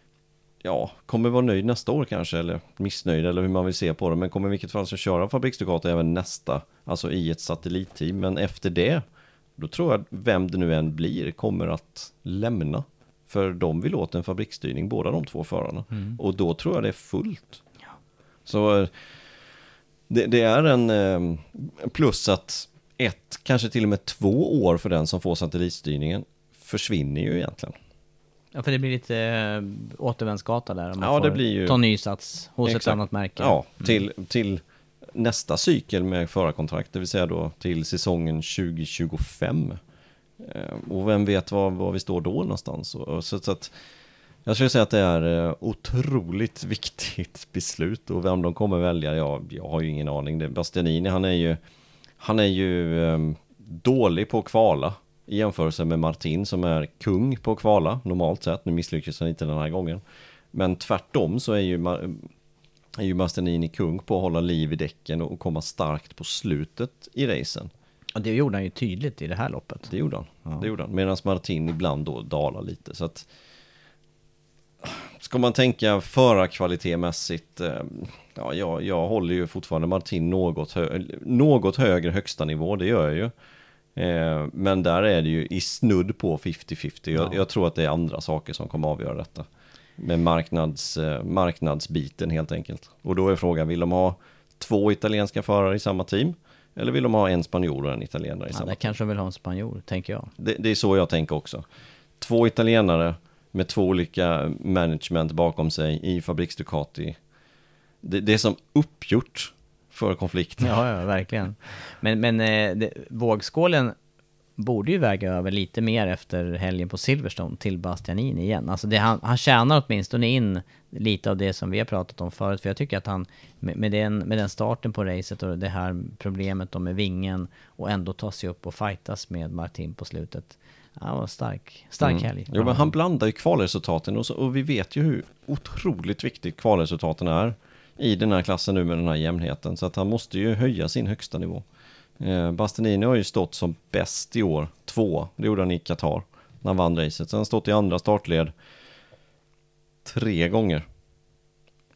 kommer vara nöjd nästa år kanske, eller missnöjd, eller hur man vill se på det, men kommer i vilket fall så köra fabriks-Ducati även nästa, alltså i ett satellitteam. Men efter det, då tror jag att vem det nu än blir kommer att lämna, för de vill åt en fabriksstyrning, båda de två förarna. Och då tror jag det är fullt. Så det är en plus att kanske till och med 2 år för den som får satellitstyrningen försvinner ju egentligen. Ja, för det blir lite återvändsgata där om man det blir ju, ta ny sats hos ett annat märke. Ja, till nästa cykel med förarkontrakt, det vill säga då till säsongen 2025. Och vem vet var vi står då någonstans. Så att jag skulle säga att det är otroligt viktigt beslut, och vem de kommer välja, jag har ju ingen aning. Bastianini, han är ju dålig på att kvala i jämförelse med Martin som är kung på att kvala normalt sett. Nu misslyckas han inte den här gången. Men tvärtom så är ju Bastianini kung på att hålla liv i däcken och komma starkt på slutet i racen. Och det gjorde han ju tydligt i det här loppet. Det gjorde han. Medan Martin ibland då dalar lite. Så att ska man tänka förarkvalitetmässigt, jag håller ju fortfarande Martin något högre högsta nivå, det gör jag ju. Men där är det ju i snudd på 50-50. Jag tror att det är andra saker som kommer avgöra detta. Med marknadsbiten helt enkelt. Och då är frågan, vill de ha 2 italienska förare i samma team? Eller vill de ha en spanjor och en italienare i samma team? Kanske de vill ha en spanjor, tänker jag. Det är så jag tänker också. 2 italienare med 2 olika management bakom sig i fabriks Ducati. Det är som uppgjort för konflikt. Ja, verkligen. Men vågskålen borde ju väga över lite mer efter helgen på Silverstone till Bastianini igen. Alltså han tjänar åtminstone in lite av det som vi har pratat om förut. För jag tycker att han med den starten på racet och det här problemet med vingen och ändå ta sig upp och fightas med Martin på slutet. Ja, var stark helg. Jo, men han blandar ju kvalresultaten och vi vet ju hur otroligt viktigt kvalresultaten är i den här klassen nu med den här jämnheten. Så att han måste ju höja sin högsta nivå. Bastianini har ju stått som bäst i år 2. Det gjorde han i Qatar när han vann racet. Sen har han stått i andra startled 3 gånger.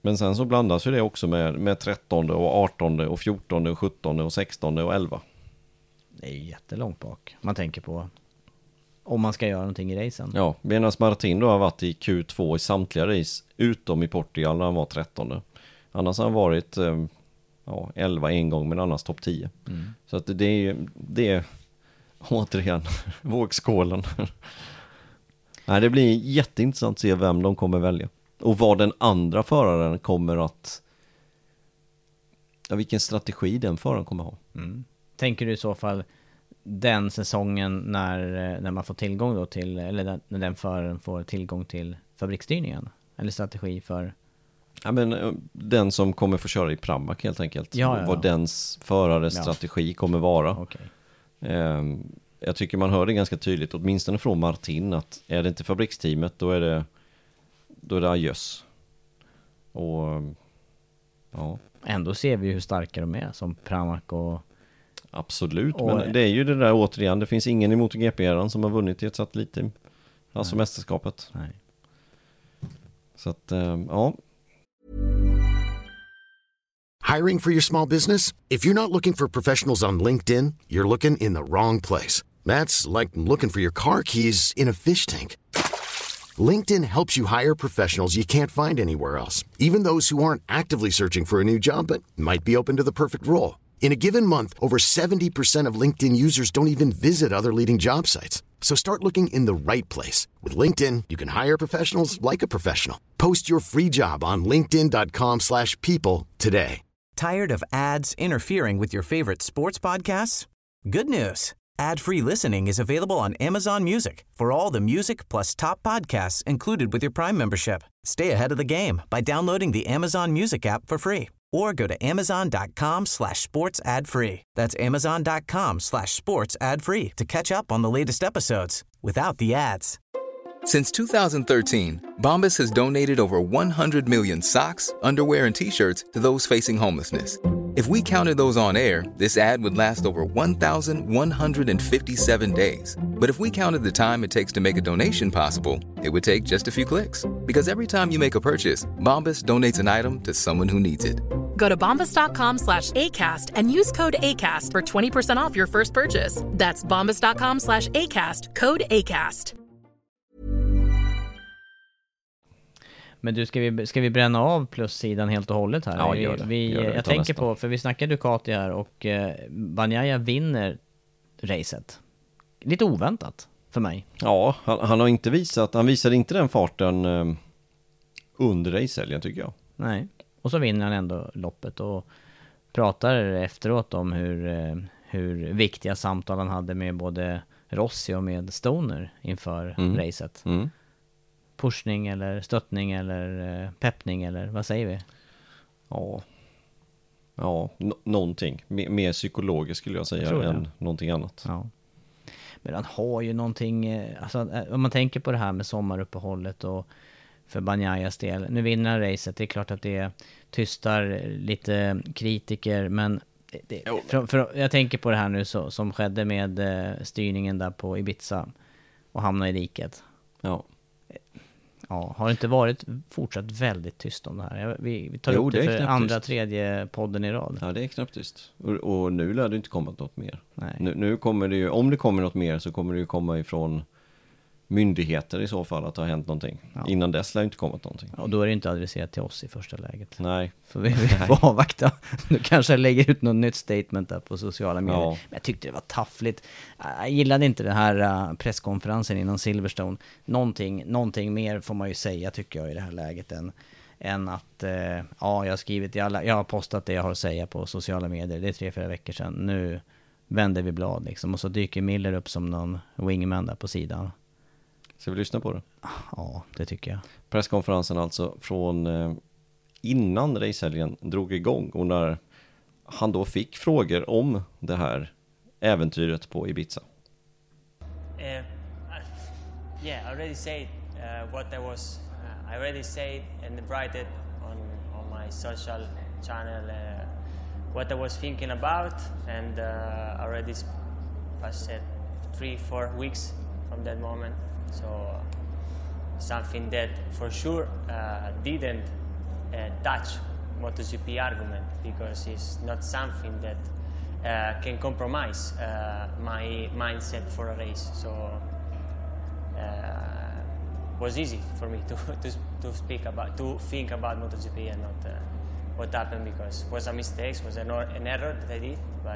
Men sen så blandas ju det också med 13 och 18 och 14 och 17 och 16 och 11. Det är jättelångt bak. Man tänker på om man ska göra någonting i racen. Ja, medan Martin då har varit i Q2 i samtliga race utom i Portugal när han var 13. Annars har han varit 11 en gång, men annars topp 10. Så att det är återigen vågskålen. Nej, det blir jätteintressant att se vem de kommer välja. Och vad den andra föraren kommer att... Ja, vilken strategi den föraren kommer ha. Tänker du i så fall den säsongen när man får tillgång då till... Eller när den föraren får tillgång till fabriksstyrningen? Eller strategi för... Ja, men den som kommer få köra i Pramac helt enkelt. Ja. Vad dens förares strategi kommer vara. Okay. Jag tycker man hör det ganska tydligt, åtminstone från Martin, att är det inte fabriksteamet, då är det adjöss. Och ja. Ändå ser vi hur starka de är som Pramac och... Absolut, men det är ju det där återigen, det finns ingen i MotoGP-eran som har vunnit i ett satellitteam. Alltså mästerskapet. Nej. Så att, ja. Hiring for your small business? If you're not looking for professionals on LinkedIn, you're looking in the wrong place. That's like looking for your car keys in a fish tank. LinkedIn helps you hire professionals you can't find anywhere else, even those who aren't actively searching for a new job but might be open to the perfect role. In a given month, over 70% of LinkedIn users don't even visit other leading job sites. So start looking in the right place. With LinkedIn, you can hire professionals like a professional. Post your free job on linkedin.com/people today. Tired of ads interfering with your favorite sports podcasts? Good news. Ad-free listening is available on Amazon Music for all the music plus top podcasts included with your Prime membership. Stay ahead of the game by downloading the Amazon Music app for free or go to amazon.com/sports ad free. That's amazon.com/sports ad free to catch up on the latest episodes without the ads. Since 2013, Bombas has donated over 100 million socks, underwear, and T-shirts to those facing homelessness. If we counted those on air, this ad would last over 1,157 days. But if we counted the time it takes to make a donation possible, it would take just a few clicks. Because every time you make a purchase, Bombas donates an item to someone who needs it. Go to bombas.com/ACAST and use code ACAST for 20% off your first purchase. That's bombas.com/ACAST, code ACAST. Men du, ska vi bränna av plussidan helt och hållet här? Ja, gör det. Jag tänker på, för vi snackar Ducati här och Bagnaia vinner racet. Lite oväntat för mig. Ja, han har inte visat, han visade inte den farten under racehelgen tycker jag. Nej, och så vinner han ändå loppet och pratar efteråt om hur viktiga samtal han hade med både Rossi och med Stoner inför racet. Pushning eller stöttning eller peppning eller vad säger vi? Ja, någonting. Mer psykologiskt skulle jag säga än någonting annat. Ja. Men han har ju någonting, alltså, om man tänker på det här med sommaruppehållet och för Bagnaias del. Nu vinner han racet, det är klart att det tystar lite kritiker, men jag tänker på det här nu som skedde med styrningen där på Ibiza och hamna i diket. Ja. Ja, har det inte varit fortsatt väldigt tyst om det här? Vi tar upp det för andra, tredje podden i rad. Ja, det är knappt tyst. Och nu lär det inte komma något mer. Nej. Nu kommer det ju, om det kommer något mer så kommer det ju komma ifrån myndigheter i så fall att det har hänt någonting. Ja. Innan dess lär inte kommit någonting. Och då är det inte adresserat till oss i första läget. Nej. Så vi får avvakta. Nu kanske jag lägger ut något nytt statement där på sociala medier. Ja. Men jag tyckte det var taffligt. Jag gillade inte den här presskonferensen innan Silverstone. Någonting mer får man ju säga tycker jag i det här läget än att jag har skrivit jag har postat det jag har att säga på sociala medier. Det är 3-4 veckor sedan. Nu vänder vi blad liksom. Och så dyker Miller upp som någon wingman där på sidan. Ska vi lyssna på det? Ja, det tycker jag. Presskonferensen alltså från innan racehelgen drog igång och när han då fick frågor om det här äventyret på Ibiza. I already said what I was. I already said and write it on my social channel what I was thinking about, and already passed 3-4 weeks from that moment. So something that for sure didn't Dutch MotoGP argument, because it's not something that can compromise my mindset for a race. So it was easy for me to think about MotoGP and not what happened, because it was a mistake, was an error that I did, but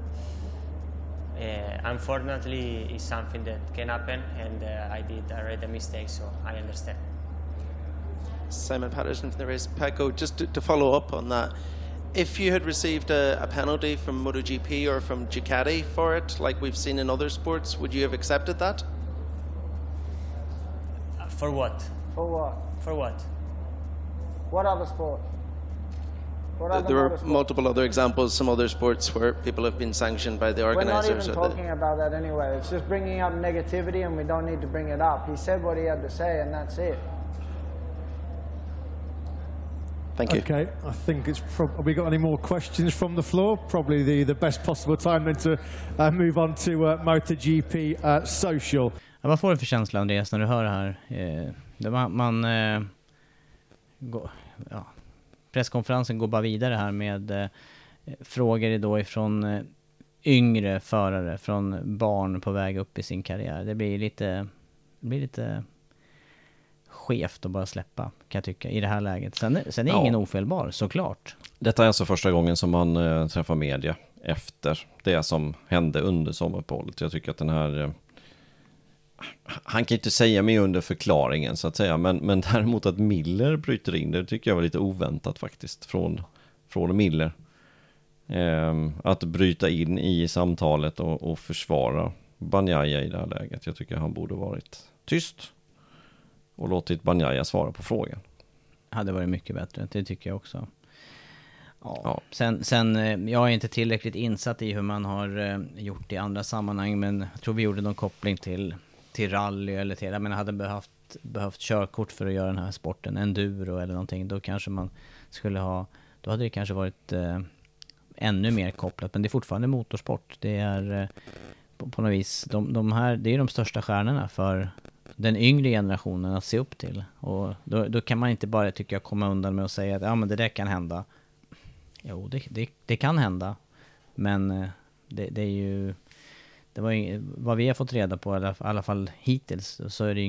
unfortunately it's something that can happen, and I read a mistake, so I understand. Simon Patterson from the race. Pecco, just to follow up on that, if you had received a penalty from MotoGP or from Ducati for it, like we've seen in other sports, would you have accepted that? For what? For what? For what? What other sport? There are multiple other examples, some other sports where people have been sanctioned by the organisers. We're not even talking about that anyway. It's just bringing up negativity, and we don't need to bring it up. He said what he had to say, and that's it. Thank you. Okay, I think it's have we got any more questions from the floor? Probably the best possible time then to move on to MotoGP Social. Ja, vad får du för känsla, Andreas, när du hör det här? Presskonferensen går bara vidare här med frågor då ifrån yngre förare, från barn på väg upp i sin karriär. Det blir lite skevt att bara släppa, kan jag tycka, i det här läget. Sen är ingen ofelbar, såklart. Detta är alltså första gången som man träffar media efter det som hände under sommaruppehållet. Jag tycker att den här... Han kan inte säga mer under förklaringen, så att säga, men däremot att Miller bryter in, det tycker jag var lite oväntat faktiskt från Miller. Att bryta in i samtalet och försvara Bagnaia i det här läget. Jag tycker han borde varit tyst och låtit Bagnaia svara på frågan. Hade varit mycket bättre, det tycker jag också. Ja. Sen jag är inte tillräckligt insatt i hur man har gjort i andra sammanhang, men jag tror vi gjorde någon koppling till rally eller till, jag menar, hade behövt körkort för att göra den här sporten, enduro eller någonting, då kanske man skulle ha, då hade det kanske varit ännu mer kopplat, men det är fortfarande motorsport. Det är på något vis de här, det är de största stjärnorna för den yngre generationen att se upp till, och då kan man inte bara, tycker jag, komma undan med att säga att ja, men det där kan hända. Jo, det kan hända, men det är ju, det var vad vi har fått reda på i alla fall hittills, så är det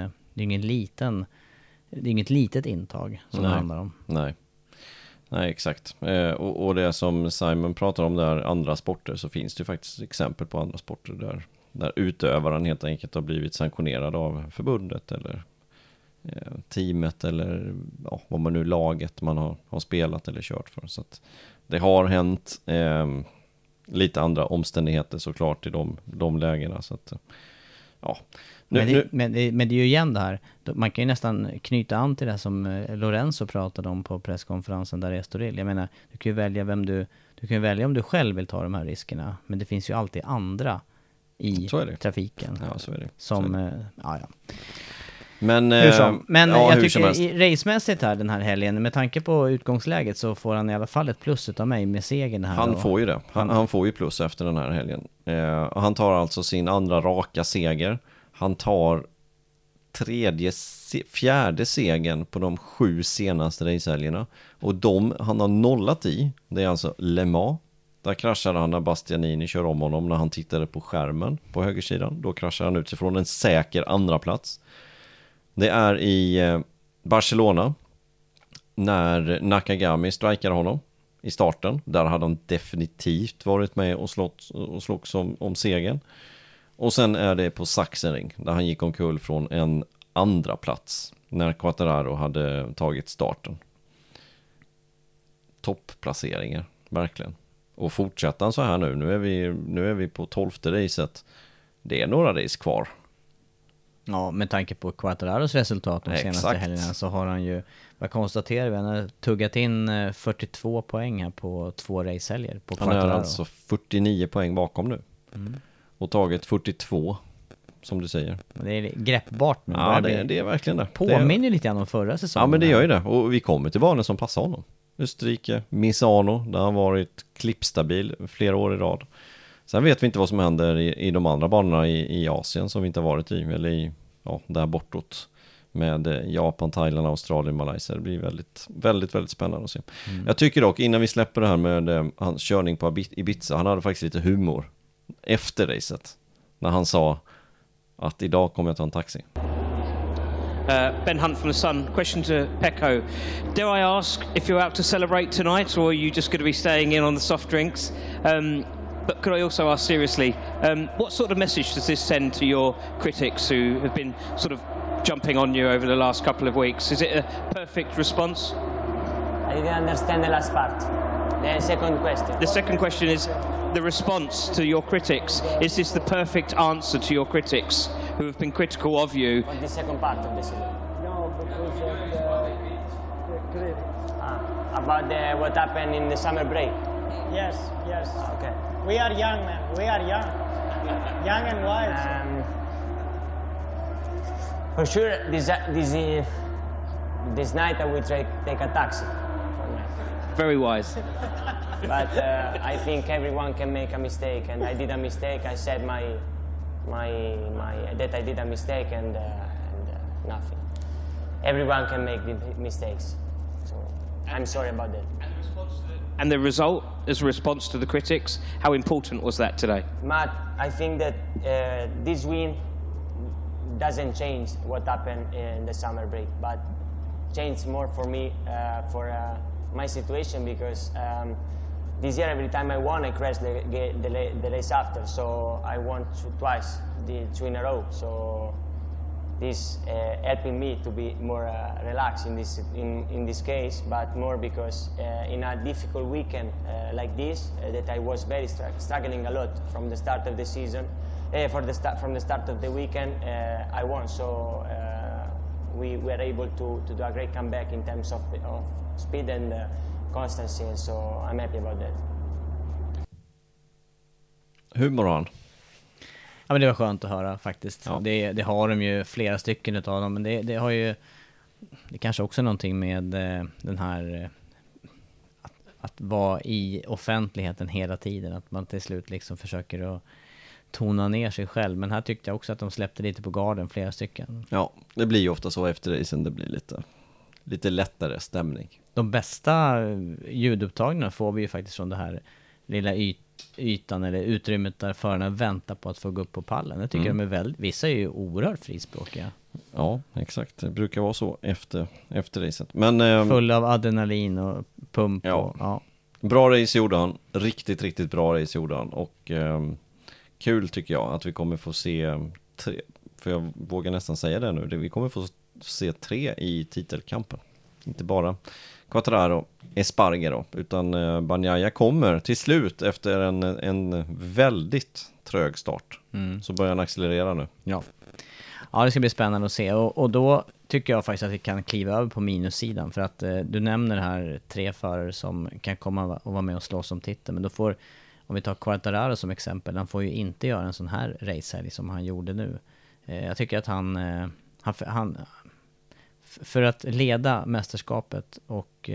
inget litet intag som det handlar om. Nej, exakt. Och det som Simon pratar om där, andra sporter, så finns det ju faktiskt exempel på andra sporter där utövaren helt enkelt har blivit sanktionerad av förbundet eller teamet eller vad man nu, laget man har spelat eller kört för. Så att det har hänt lite andra omständigheter såklart i de lägena. Så att, ja. Men det är ju igen det här. Man kan ju nästan knyta an till det som Lorenzo pratade om på presskonferensen där i Estoril. Jag menar, du kan ju välja du kan välja om du själv vill ta de här riskerna. Men det finns ju alltid andra i trafiken. Ja, så är det. Som, ja. Men jag tycker i racemässigt här den här helgen, med tanke på utgångsläget, så får han i alla fall ett plus utav mig med segern här. Han får ju det. Han får ju plus efter den här helgen. Han tar alltså sin andra raka seger. Han tar fjärde segern på de 7 senaste racehelgerna. Och han har nollat i, det är alltså Le Mans. Där kraschade han när Bastianini kör om honom när han tittade på skärmen på högersidan. Då kraschar han ut sig från en säker andra plats. Det är i Barcelona när Nakagami strikade honom i starten. Där hade han definitivt varit med och slogs om segern. Och sen är det på Sachsenring där han gick omkull från en andra plats när Quartararo hade tagit starten. Toppplaceringar, verkligen. Och fortsätter han så här nu är vi på 12:e racet. Det är några race kvar. Ja, med tanke på Quartararos resultat de senaste helgerna, så har han ju, vad konstaterar vi, han har tuggat in 42 poäng här på 2 racehelger på Quartararo. Han är alltså 49 poäng bakom nu. Och tagit 42, som du säger. Det är greppbart nu. Ja, det är verkligen det. Påminner lite grann om förra säsongen. Ja, men det gör ju det. Och vi kommer till banor som passar honom. Österrike, Misano, där han varit klippstabil flera år i rad. Sen vet vi inte vad som händer i de andra banorna i Asien som vi inte har varit i, eller där bortåt. med Japan, Thailand, Australien, Malaysia. Det blir väldigt, väldigt, väldigt spännande att se. Jag tycker dock, innan vi släpper det här med hans körning på Ibiza, han hade faktiskt lite humor efter racet. När han sa att idag kommer jag ta en taxi. Ben Hunt from The Sun. Question to Pecco. Dare I ask if you're out to celebrate tonight, or are you just going to be staying in on the soft drinks? But could I also ask seriously, what sort of message does this send to your critics who have been sort of jumping on you over the last couple of weeks? Is it a perfect response? I didn't understand the last part. The second question. The second question is the response to your critics. Is this the perfect answer to your critics who have been critical of you? On the second part of the season. No, because of the critics. About what happened in the summer break. Yes. Okay. We are young, man. We are young. Young and wild. For sure, this night I will take a taxi. Very wise. But I think everyone can make a mistake, and I did a mistake. I said that I did a mistake, and nothing. Everyone can make mistakes, so I'm sorry about that. And the result, as a response to the critics, how important was that today? Matt, I think that this win doesn't change what happened in the summer break, but changed more for me for my situation, because this year every time I won, I crashed the race after, so I won twice, the 2 in a row. So this helping me to be more relaxed in this case, but more because in a difficult weekend like this, that I was very struggling a lot from the start of the season. From the start of the weekend, I won. So we were able to do a great comeback in terms of speed and constancy. So I'm happy about that. Hur mår han? Ja, men det var skönt att höra faktiskt. Ja. Det har de ju flera stycken utav dem, men det har ju, det kanske också någonting med den här att vara i offentligheten hela tiden, att man till slut liksom försöker att tona ner sig själv. Men här tyckte jag också att de släppte lite på garden, flera stycken. Ja, det blir ju ofta så efter det, sen det blir lite lättare stämning. De bästa ljudupptagningarna får vi ju faktiskt från det här lilla ytan eller utrymmet där förarna väntar på att få gå upp på pallen. Jag tycker de är vissa är ju oerhört frispråkiga. Ja, exakt. Det brukar vara så efter racet. Men full av adrenalin och pump. Ja. Ja. Bra race gjorde han. Riktigt, riktigt bra race gjorde han. Och kul tycker jag att vi kommer få se för jag vågar nästan säga det nu. Vi kommer få se 3 i titelkampen. Inte bara Quartararo, Espargaro, utan Bagnaia kommer till slut efter en väldigt trög start. Så börjar han accelerera nu. Ja, det ska bli spännande att se. Och då tycker jag faktiskt att vi kan kliva över på minussidan. För att du nämner här 3 förare som kan komma och vara med och slåss om titeln. Men då får, om vi tar Quartararo som exempel, han får ju inte göra en sån här racehelg som han gjorde nu. Jag tycker att han för att leda mästerskapet och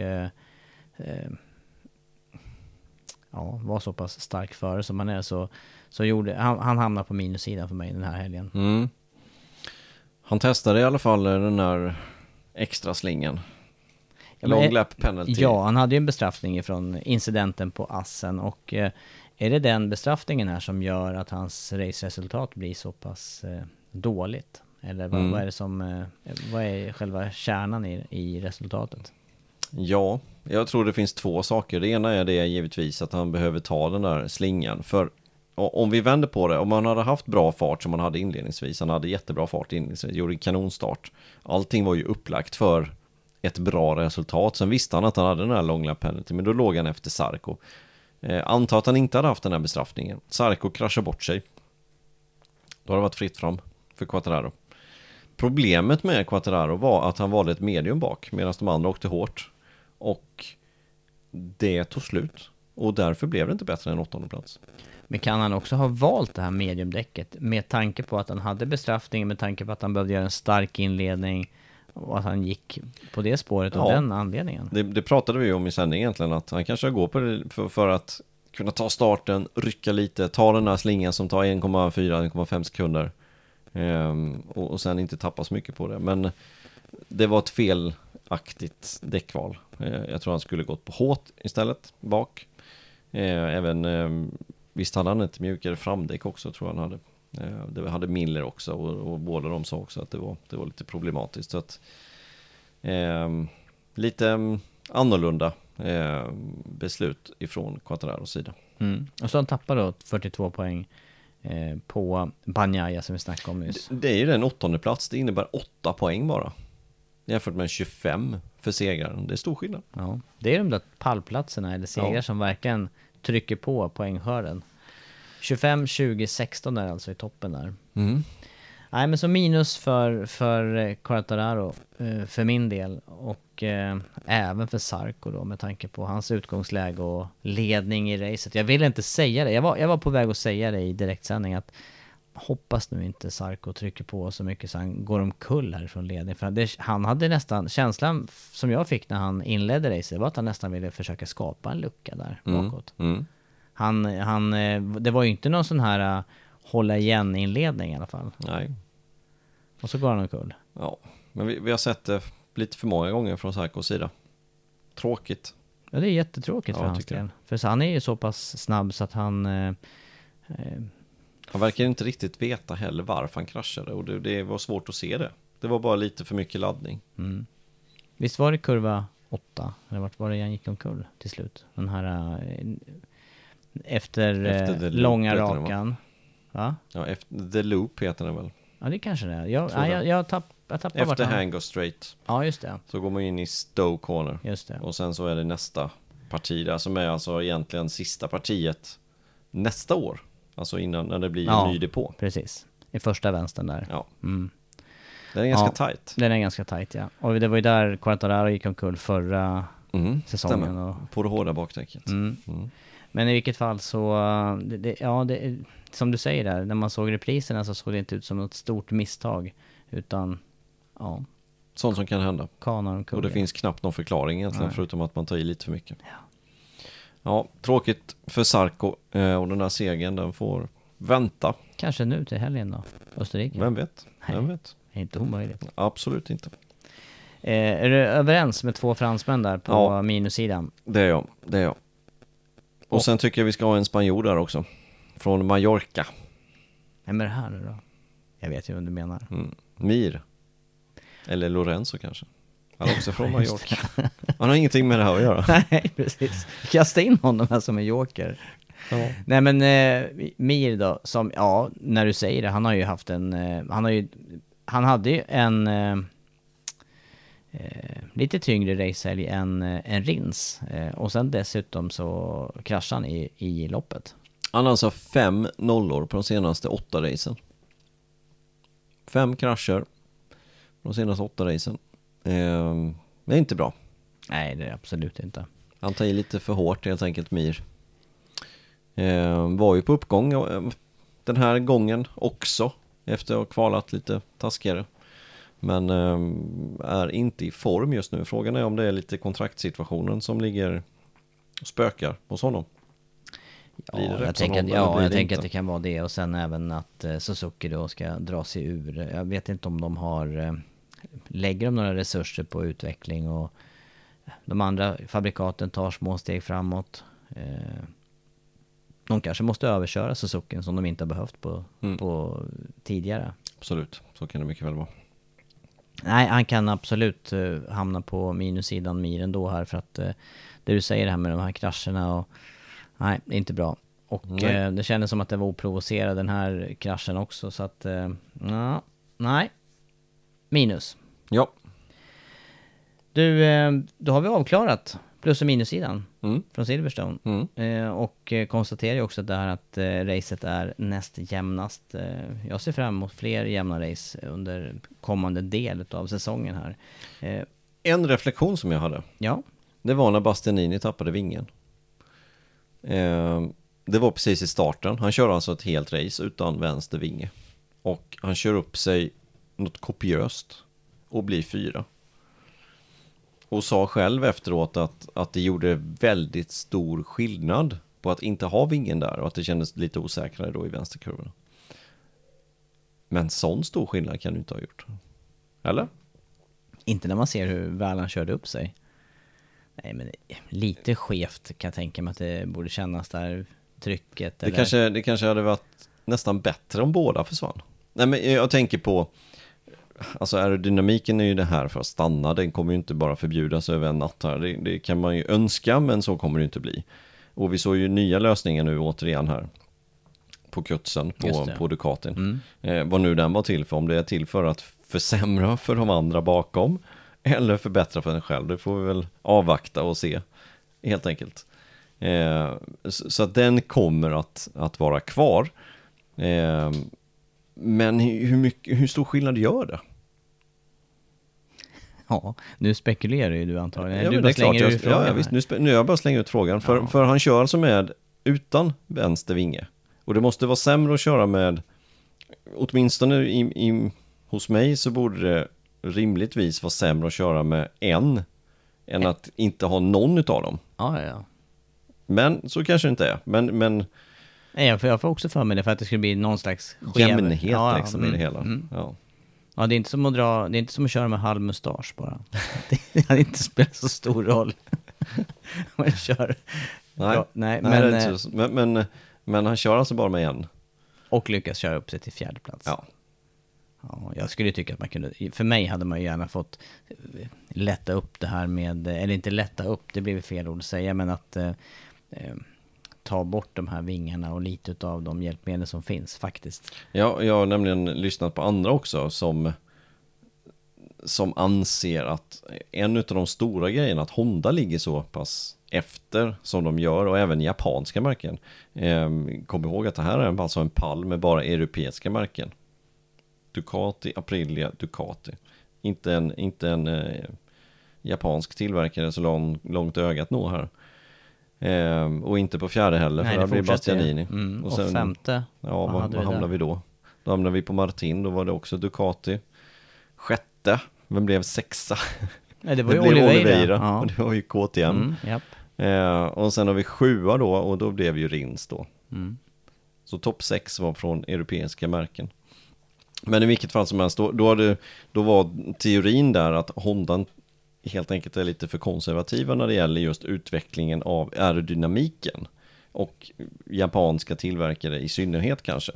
var så pass stark förare som han är, så gjorde han hamnar på minussidan för mig den här helgen. Han testade i alla fall den här extra slingen. Long lap penalty. Ja, han hade ju en bestraffning från incidenten på Assen, och är det den bestraffningen här som gör att hans raceresultat blir så pass dåligt? Eller vad är det som vad är själva kärnan i resultatet? Ja, jag tror det finns 2 saker. Det ena är det givetvis att han behöver ta den där slingan. För om vi vänder på det, om man hade haft bra fart som man hade inledningsvis, han hade jättebra fart inledningsvis, gjorde en kanonstart. Allting var ju upplagt för ett bra resultat. Sen visste han att han hade den här long lap penalty, men då låg han efter Zarco. Anta att han inte hade haft den här bestraffningen. Zarco kraschar bort sig. Då har det varit fritt fram för Quartararo. Problemet med Quartararo var att han valde ett medium bak medan de andra åkte hårt. Och det tog slut. Och därför blev det inte bättre än 8:e plats. Men kan han också ha valt det här mediumdäcket med tanke på att han hade bestraffning, med tanke på att han behövde göra en stark inledning och att han gick på det spåret av den anledningen? Det pratade vi om i sändning egentligen, att han kanske går på det för att kunna ta starten, rycka lite, ta den här slingan som tar 1,4-1,5 sekunder. Och sen inte tappa så mycket på det. Men det var ett felaktigt däckval. Jag tror han skulle gått på hårt istället bak. Visst hade han ett mjukare framdäck också, tror jag han hade. Det hade Miller också, och båda de sa också att det var lite problematiskt. Så att, lite annorlunda beslut ifrån Quartararos sida. Och så han tappar då 42 poäng på Bagnaia som vi snackade om nyss. Det är ju den 8:e plats, det innebär 8 poäng bara. Jämfört med 25 för segraren. Det är stor skillnad. Ja, det är de där pallplatserna eller segrar som verkligen trycker på poängskörden. 25, 20, 16 är alltså i toppen där. Nej, men så minus för Quartararo för min del, och även för Zarco då, med tanke på hans utgångsläge och ledning i racet. Jag vill inte säga det. Jag var på väg att säga det i direktsändning, att hoppas nu inte Zarco trycker på så mycket så han går omkull härifrån ledning. För han hade nästan, känslan som jag fick när han inledde racet var att han nästan ville försöka skapa en lucka där bakåt. Det var ju inte någon sån här hålla igen inledning i alla fall. Nej. Och så går han omkull. Ja, men vi har sett det lite för många gånger från Zarcos sida. Tråkigt. Ja, det är jättetråkigt för hans del. För så han är ju så pass snabb så att han... Han verkar inte riktigt veta heller varför han kraschade. Och det var svårt att se det. Det var bara lite för mycket laddning. Visst var det kurva 8? Eller vart var det han gick omkull till slut? Den här... Efter långa rakan. Va? Ja, efter The Loop heter den väl. Ja, det kanske det är. Jag tappar efter Hangar Straight. Ja, just det. Så går man in i Stowe Corner. Just det. Och sen så är det nästa parti där, som är alltså egentligen sista partiet nästa år. Alltså innan, när det blir en ny depå. Precis. I första vänstern där. Ja. Den är ganska tight. Den är ganska tight, ja. Och det var ju där Quartararo gick omkull förra säsongen. Och... på det hårda bakdäcket. Men i vilket fall så, det, som du säger där, när man såg repriserna så såg det inte ut som något stort misstag, utan sånt som kan hända. Och det finns knappt någon förklaring egentligen, förutom att man tar i lite för mycket. Ja, tråkigt för Zarco, och den här segern, den får vänta. Kanske nu till helgen då, Österrike. Vem vet? Inte omöjligt. Absolut inte. Är du överens med 2 fransmän där på minussidan? Det är jag. Och sen tycker jag vi ska ha en spanjor där också. Från Mallorca. Vem är det här nu då? Jag vet ju vad du menar. Mir. Eller Lorenzo kanske. Han är också från Mallorca. Han har ingenting med det här att göra. Nej, precis. Kasta in honom här som en joker. Ja. Nej, men Mir då, som, när du säger det, han har ju haft han hade ju en lite tyngre racehelg än Rins. Och sen dessutom så kraschade han i loppet. Han har alltså 5 nollor på de senaste 8 racen. 5 krascher på de senaste 8 racen. Det är inte bra. Nej, det är absolut inte. Han tar i lite för hårt helt enkelt, Mir. Var ju på uppgång den här gången också, efter att ha kvalat lite taskigare. Men är inte i form just nu. Frågan är om det är lite kontraktsituationen som ligger och spökar hos honom. Jag tänker att det kan vara det. Och sen även att Suzuki då ska dra sig ur. Jag vet inte om de har... lägger de några resurser på utveckling, och de andra fabrikaten tar små steg framåt. De kanske måste överköra Suzuki som de inte har behövt på tidigare. Absolut, så kan det mycket väl vara. Nej, han kan absolut hamna på minussidan Mir ändå här, för att det du säger här med de här krascherna, och nej, det är inte bra. Och det kändes som att det var oprovocerad den här kraschen också, så att nej, minus. Ja. Då har vi avklarat plus- och minussidan från Silverstone. Och konstaterar ju också där att racet är näst jämnast. Jag ser fram emot fler jämna race under kommande del av säsongen här. En reflektion som jag hade. Ja. Det var när Bastianini tappade vingen. Det var precis i starten. Han kör alltså ett helt race utan vänster vinge. Och han kör upp sig något kopiöst och blir 4. Och sa själv efteråt att det gjorde väldigt stor skillnad på att inte ha vingen där, och att det kändes lite osäkrare då i vänsterkurvorna. Men sån stor skillnad kan du inte ha gjort. Eller? Inte när man ser hur väl han körde upp sig. Nej, men lite skevt kan jag tänka mig att det borde kännas där, trycket. Det kanske hade varit nästan bättre om båda försvann. Nej, men jag tänker på, alltså aerodynamiken är ju det här för att stanna. Den kommer ju inte bara förbjudas över en natt här. Det kan man ju önska, men så kommer det inte bli. Och vi såg ju nya lösningar nu återigen här på kutsen på Ducatin. Vad nu den var till för, om det är till för att försämra för de andra bakom eller förbättra för den själv. Det får vi väl avvakta och se helt enkelt. Så att den kommer att vara kvar. Men hur stor skillnad gör det? Ja, nu spekulerar ju du antagligen. Ja, du bara slänger ut frågan. Ja, visst, nu jag bara slänger ut frågan. För han kör alltså med utan vänster vinge. Och det måste vara sämre att köra med, åtminstone hos mig så borde det rimligtvis vara sämre att köra med en än att inte ha någon utav dem. Ja. Men så kanske det inte är. Men nej, för jag får också för mig det, för att det skulle bli någon slags jämnhet liksom i det hela. Ja, det är inte som att köra med halv mustasch bara. Det hade inte spelat så stor roll. Man kör. Men han kör alltså bara med en. Och lyckas köra upp sig till 4:e plats. Ja, jag skulle tycka att man kunde, för mig hade man ju gärna fått lätta upp det här med, eller inte lätta upp, det blir fel ord att säga, men att ta bort de här vingarna och lite av de hjälpmedel som finns faktiskt. Ja, jag har nämligen lyssnat på andra också som anser att en av de stora grejerna att Honda ligger så pass efter som de gör, och även japanska märken. Kom ihåg att det här är alltså en pall med bara europeiska märken. Ducati, Aprilia, Ducati. Inte en japansk tillverkare så långt ögat nå här. Och inte på 4:e heller. Nej, för det blir Bastianini. Och sen, 5:e. Ja, vad hamnar vi då? Då hamnar vi på Martin. Då var det också Ducati. 6:e. Vem blev 6:a? Nej, det var ju Oliveira. Ja. Och det var ju KTM. Och sen har vi 7:a då. Och då blev ju Rins då. Så topp 6 var från europeiska märken. Men i vilket fall som helst, då var teorin där att Honda helt enkelt är lite för konservativa när det gäller just utvecklingen av aerodynamiken. Och japanska tillverkare i synnerhet kanske.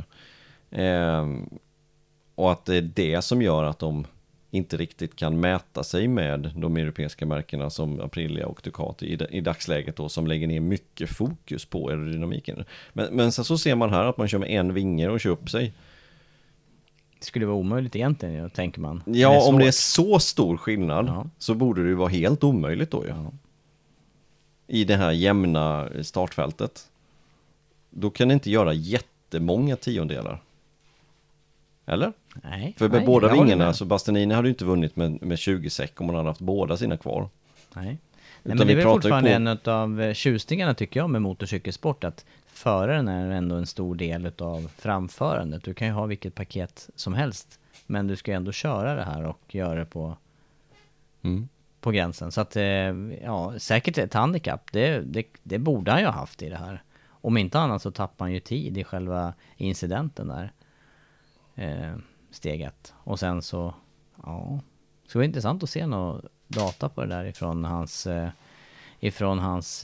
Och att det är det som gör att de inte riktigt kan mäta sig med de europeiska märkena som Aprilia och Ducati i dagsläget då, som lägger ner mycket fokus på aerodynamiken. Men så ser man här att man kör med en vinge och kör upp sig. Det skulle vara omöjligt egentligen, tänker man. Ja, om det är så stor skillnad så borde det ju vara helt omöjligt då. Ja. I det här jämna startfältet. Då kan det inte göra jättemånga tiondelar. Eller? Nej. För med båda vingarna, så Bastianini hade ju inte vunnit med 20 säck om man hade haft båda sina kvar. Nej, men det är väl fortfarande en av tjusningarna tycker jag med motorcykelsport, att föraren är ändå en stor del av framförandet. Du kan ju ha vilket paket som helst, men du ska ju ändå köra det här och göra det på gränsen. Så att, säkert ett handikapp. Det borde han ju ha haft i det här. Om inte annat så tappar han ju tid i själva incidenten där. Steget. Och sen så, det var intressant att se någon data på det där ifrån hans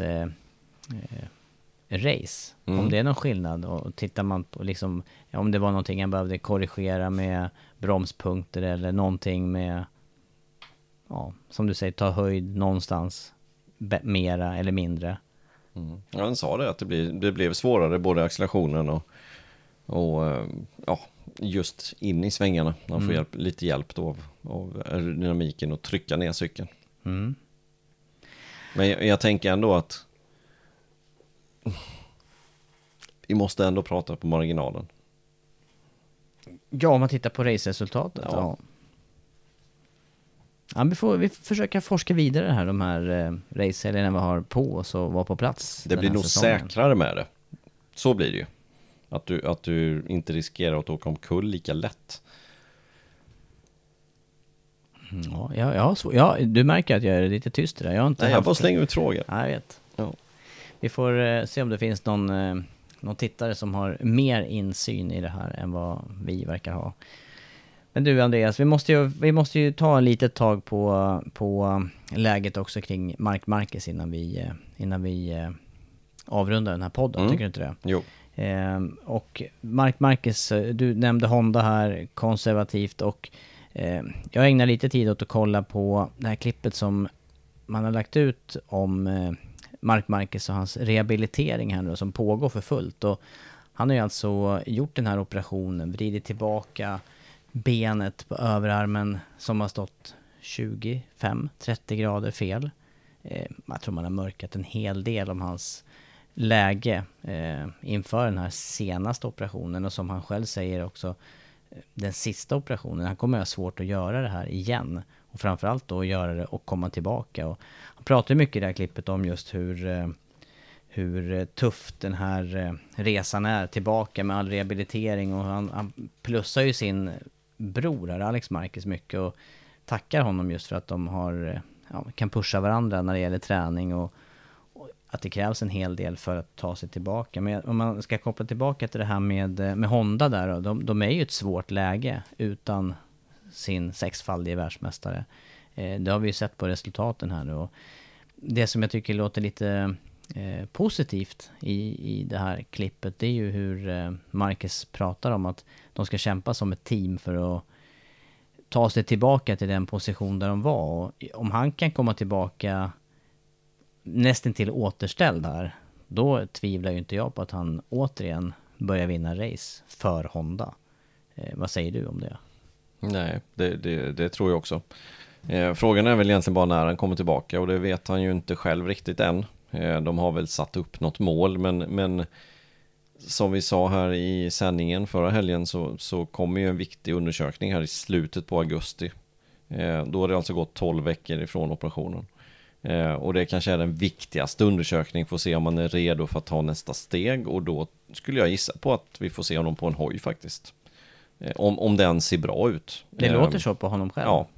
race. Om det är någon skillnad, och tittar man på liksom, om det var någonting han behövde korrigera med bromspunkter eller någonting med, som du säger, ta höjd någonstans mera eller mindre. Ja, han sa det att det blev svårare, både accelerationen och just in i svängarna. Man får lite hjälp då av aerodynamiken och trycka ner cykeln. Men jag tänker ändå att vi måste ändå prata på marginalen. Ja, om man tittar på raceresultatet. Ja, vi får försöka forska vidare här, de här racehelgerna vi har på oss och vara på plats. Det blir nog säsongen säkrare med det. Så blir det ju. Att du inte riskerar att åka omkull lika lätt. Du märker att jag är lite tyst där. Jag bara slänger ut frågor. Jag vet. Ja. Vi får se om det finns någon någon tittare som har mer insyn i det här än vad vi verkar ha. Men du Andreas, vi måste ju ta en litet tag på läget också kring Marc Marquez innan vi avrundar den här podden, tycker du inte det? Jo. Och Marc Marquez, du nämnde Honda här, konservativt, och jag ägnar lite tid åt att kolla på det här klippet som man har lagt ut om Marc Marquez och hans rehabilitering här nu, som pågår för fullt. Och han har ju alltså gjort den här operationen, vridit tillbaka benet på överarmen som har stått 25-30 grader fel. Jag tror man har mörkat en hel del om hans läge inför den här senaste operationen, och som han själv säger också, den sista operationen, han kommer att ha svårt att göra det här igen, och framförallt då göra det och komma tillbaka. Och han pratar mycket i det här klippet om just hur tufft den här resan är tillbaka med all rehabilitering, och han plussar ju sin bror här, Alex Marquez, mycket, och tackar honom just för att de kan pusha varandra när det gäller träning, och att det krävs en hel del för att ta sig tillbaka. Men om man ska koppla tillbaka till det här med Honda där då, de är ju ett svårt läge utan sin 6-faldige världsmästare. Det har vi ju sett på resultaten här nu, och det som jag tycker låter lite positivt i det här klippet, det är ju hur Marquez pratar om att de ska kämpa som ett team för att ta sig tillbaka till den position där de var. Och om han kan komma tillbaka nästan till återställd här, då tvivlar ju inte jag på att han återigen börjar vinna race för Honda. Vad säger du om det? Nej, det tror jag också. Frågan är väl egentligen bara när han kommer tillbaka, och det vet han ju inte själv riktigt än. De har väl satt upp något mål, men som vi sa här i sändningen förra helgen så kommer ju en viktig undersökning här i slutet på augusti. Då har det alltså gått 12 veckor ifrån operationen. Och det kanske är den viktigaste undersökningen för att se om man är redo för att ta nästa steg, och då skulle jag gissa på att vi får se honom på en hoj faktiskt. Om den ser bra ut. Det låter så på honom själv. Ja.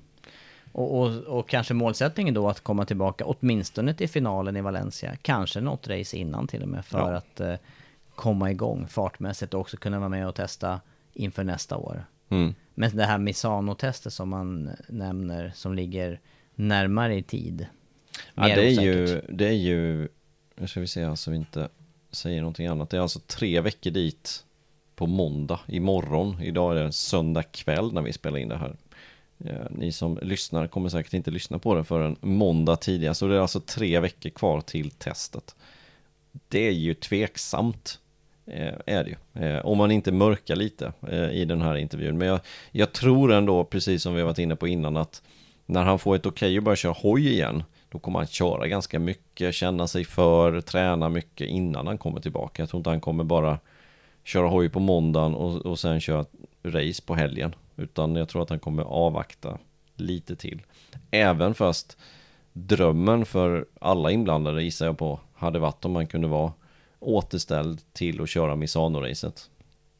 Och kanske målsättningen då att komma tillbaka åtminstone till finalen i Valencia. Kanske något race innan till och med, för att komma igång fartmässigt och också kunna vara med och testa inför nästa år. Men det här Misano-testet som man nämner, som ligger närmare i tid. Ja, det är ju, nu ska vi se så vi inte säger någonting annat. Det är alltså 3 veckor dit på måndag, imorgon. Idag är det söndag kväll när vi spelar in det här. Ni som lyssnar kommer säkert inte lyssna på det förrän måndag tidigare. Så det är alltså 3 veckor kvar till testet. Det är ju tveksamt, är det ju. Om man inte mörkar lite i den här intervjun. Men jag tror ändå, precis som vi har varit inne på innan, att när han får ett okej och börjar köra hoj igen, då kommer han köra ganska mycket, känna sig för, träna mycket innan han kommer tillbaka. Jag tror inte han kommer bara köra hoj på måndagen och sen köra race på helgen. Utan jag tror att han kommer avvakta lite till. Även fast drömmen för alla inblandade, gissar jag på, hade varit om man kunde vara återställd till att köra Misano-racet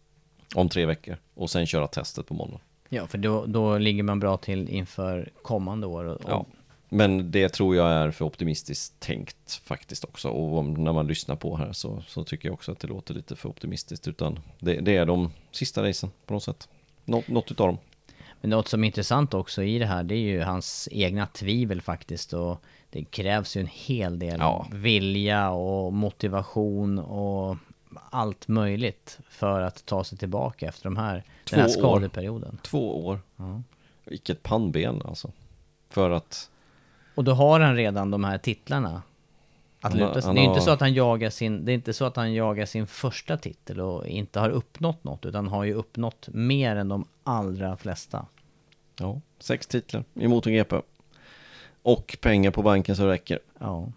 om 3 veckor och sen köra testet på måndag. Ja, för då ligger man bra till inför kommande år. Ja, men det tror jag är för optimistiskt tänkt faktiskt också. Och när man lyssnar på här så tycker jag också att det låter lite för optimistiskt. Utan det är de sista racen på något sätt. Något utav dem. Men något som är intressant också i det här, det är ju hans egna tvivel faktiskt. Och det krävs ju en hel del vilja och motivation och allt möjligt för att ta sig tillbaka efter den här skadeperioden. 2 år. Ja. Vilket pannben alltså. För att... Och då har han redan de här titlarna. Det är inte så att han jagar sin första titel och inte har uppnått något, utan har ju uppnått mer än de allra flesta. Ja, 6 titlar i MotoGP. Och pengar på banken så räcker. Ja.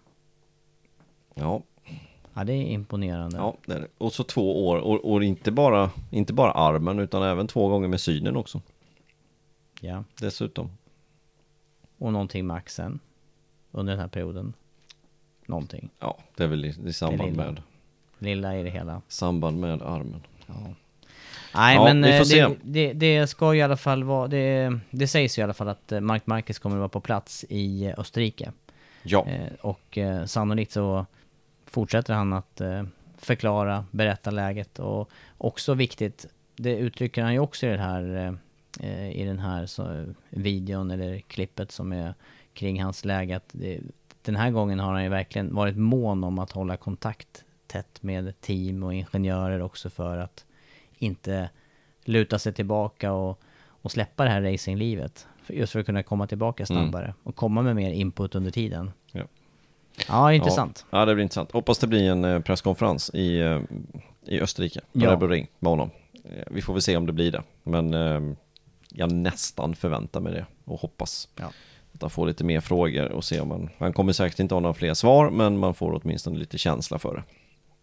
Ja. Ja, det är imponerande. Ja, det är det. Och så 2 år. Och inte bara armen, utan även 2 gånger med synen också. Ja. Dessutom. Och någonting med axeln under den här perioden. Någonting. Ja, det är väl i samband med. Lilla i det hela. Samband med armen. Ja. Nej, men det ska i alla fall vara... Det sägs ju i alla fall att Marc Marquez kommer att vara på plats i Österrike. Ja. Och sannolikt så fortsätter han att förklara, berätta läget. Och också viktigt, det uttrycker han ju också i den här videon eller klippet som är kring hans läge. Att den här gången har han ju verkligen varit mån om att hålla kontakt tätt med team och ingenjörer också, för att inte luta sig tillbaka och släppa det här racinglivet. Just för att kunna komma tillbaka snabbare och komma med mer input under tiden. Ja, intressant. Ja, det blir intressant. Hoppas det blir en presskonferens i Österrike på Red Bull Ring med honom. Vi får väl se om det blir det. Men jag nästan förväntar mig det och hoppas att han får lite mer frågor och se om han kommer säkert inte ha några fler svar, men man får åtminstone lite känsla för det.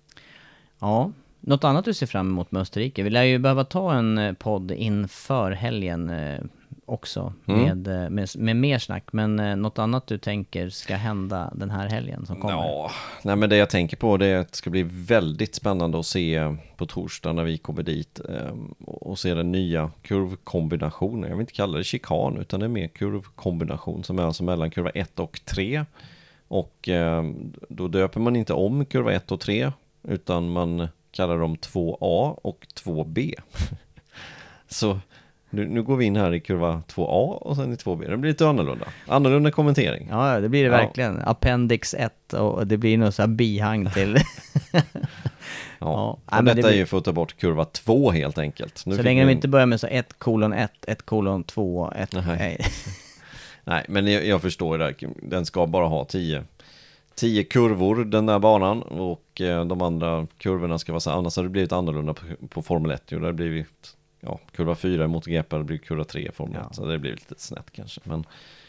Ja, något annat du ser fram emot med Österrike? Vi lär ju behöva ta en podd inför helgen också med mer snack, men något annat du tänker ska hända den här helgen som kommer? Ja, nej, men det jag tänker på det är att det ska bli väldigt spännande att se på torsdag när vi kommer dit och se den nya kurvkombinationen. Jag vill inte kalla det chikan, utan det är mer kurvkombination som är alltså mellan kurva 1 och 3, och då döper man inte om kurva 1 och 3 utan man kallar dem 2A och 2B. Så nu går vi in här i kurva 2A och sen i 2B. Det blir lite annorlunda kommentering. Ja, det blir det verkligen. Appendix 1 och det blir något så här bihang till. Och detta är ju för att ta bort kurva 2 helt enkelt. Så länge de inte börjar med så 1:1, 1:2, 1. Nej, men jag förstår det. Den ska bara ha 10 kurvor, den där banan, och de andra kurvorna ska vara så. Annars har det blivit annorlunda på Formel 1. Det har blivit kurva 4 i MotoGP, det blir kurva 3 i Formel 1. Så det blir lite snett kanske. Men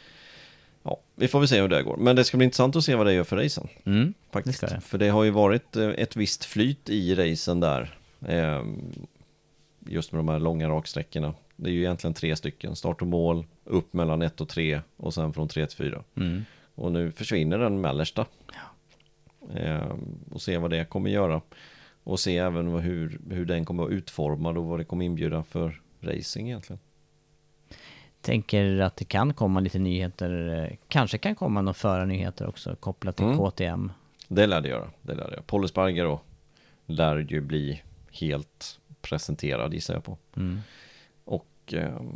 vi får väl se hur det går. Men det ska bli intressant att se vad det gör för racen. Faktiskt. Det. För det har ju varit ett visst flyt i racen där. Just med de här långa raksträckorna. Det är ju egentligen 3 stycken. Start och mål, upp mellan 1 och 3 och sen från 3 till 4. Och nu försvinner den mellersta. Och se vad det kommer göra. Och se även hur den kommer att utformad och vad det kommer inbjuda för racing egentligen. Tänker att det kan komma lite nyheter. Kanske kan komma några förarnyheter också kopplat till KTM. Det lär det göra. Paul Espargaro lär ju bli helt presenterad, gissar jag på. Och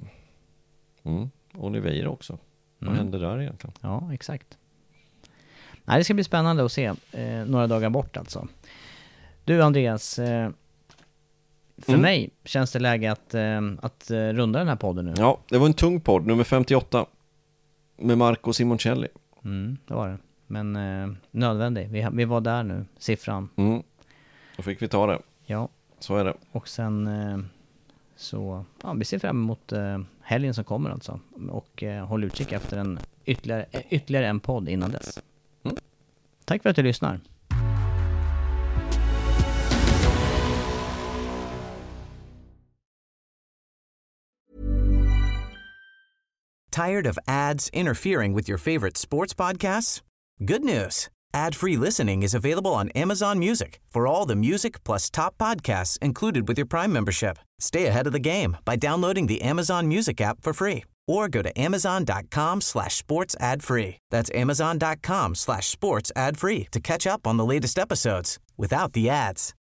Oliveira också. Vad händer där egentligen? Ja, exakt. Nej, det ska bli spännande att se några dagar bort alltså. Du Andreas, för mig känns det läge att runda den här podden nu. Ja, det var en tung podd, nummer 58 med Marco Simoncelli. Det var det. Men nödvändig. Vi var där nu, siffran. Då fick vi ta det. Ja. Så är det. Och sen vi ser fram emot helgen som kommer alltså. Och håll utkik efter ytterligare en podd innan dess. Tack för att du lyssnar. Tired of ads interfering with your favorite sports podcasts? Good news. Ad-free listening is available on Amazon Music for all the music plus top podcasts included with your Prime membership. Stay ahead of the game by downloading the Amazon Music app for free or go to amazon.com/sports ad free. That's amazon.com/sports ad free to catch up on the latest episodes without the ads.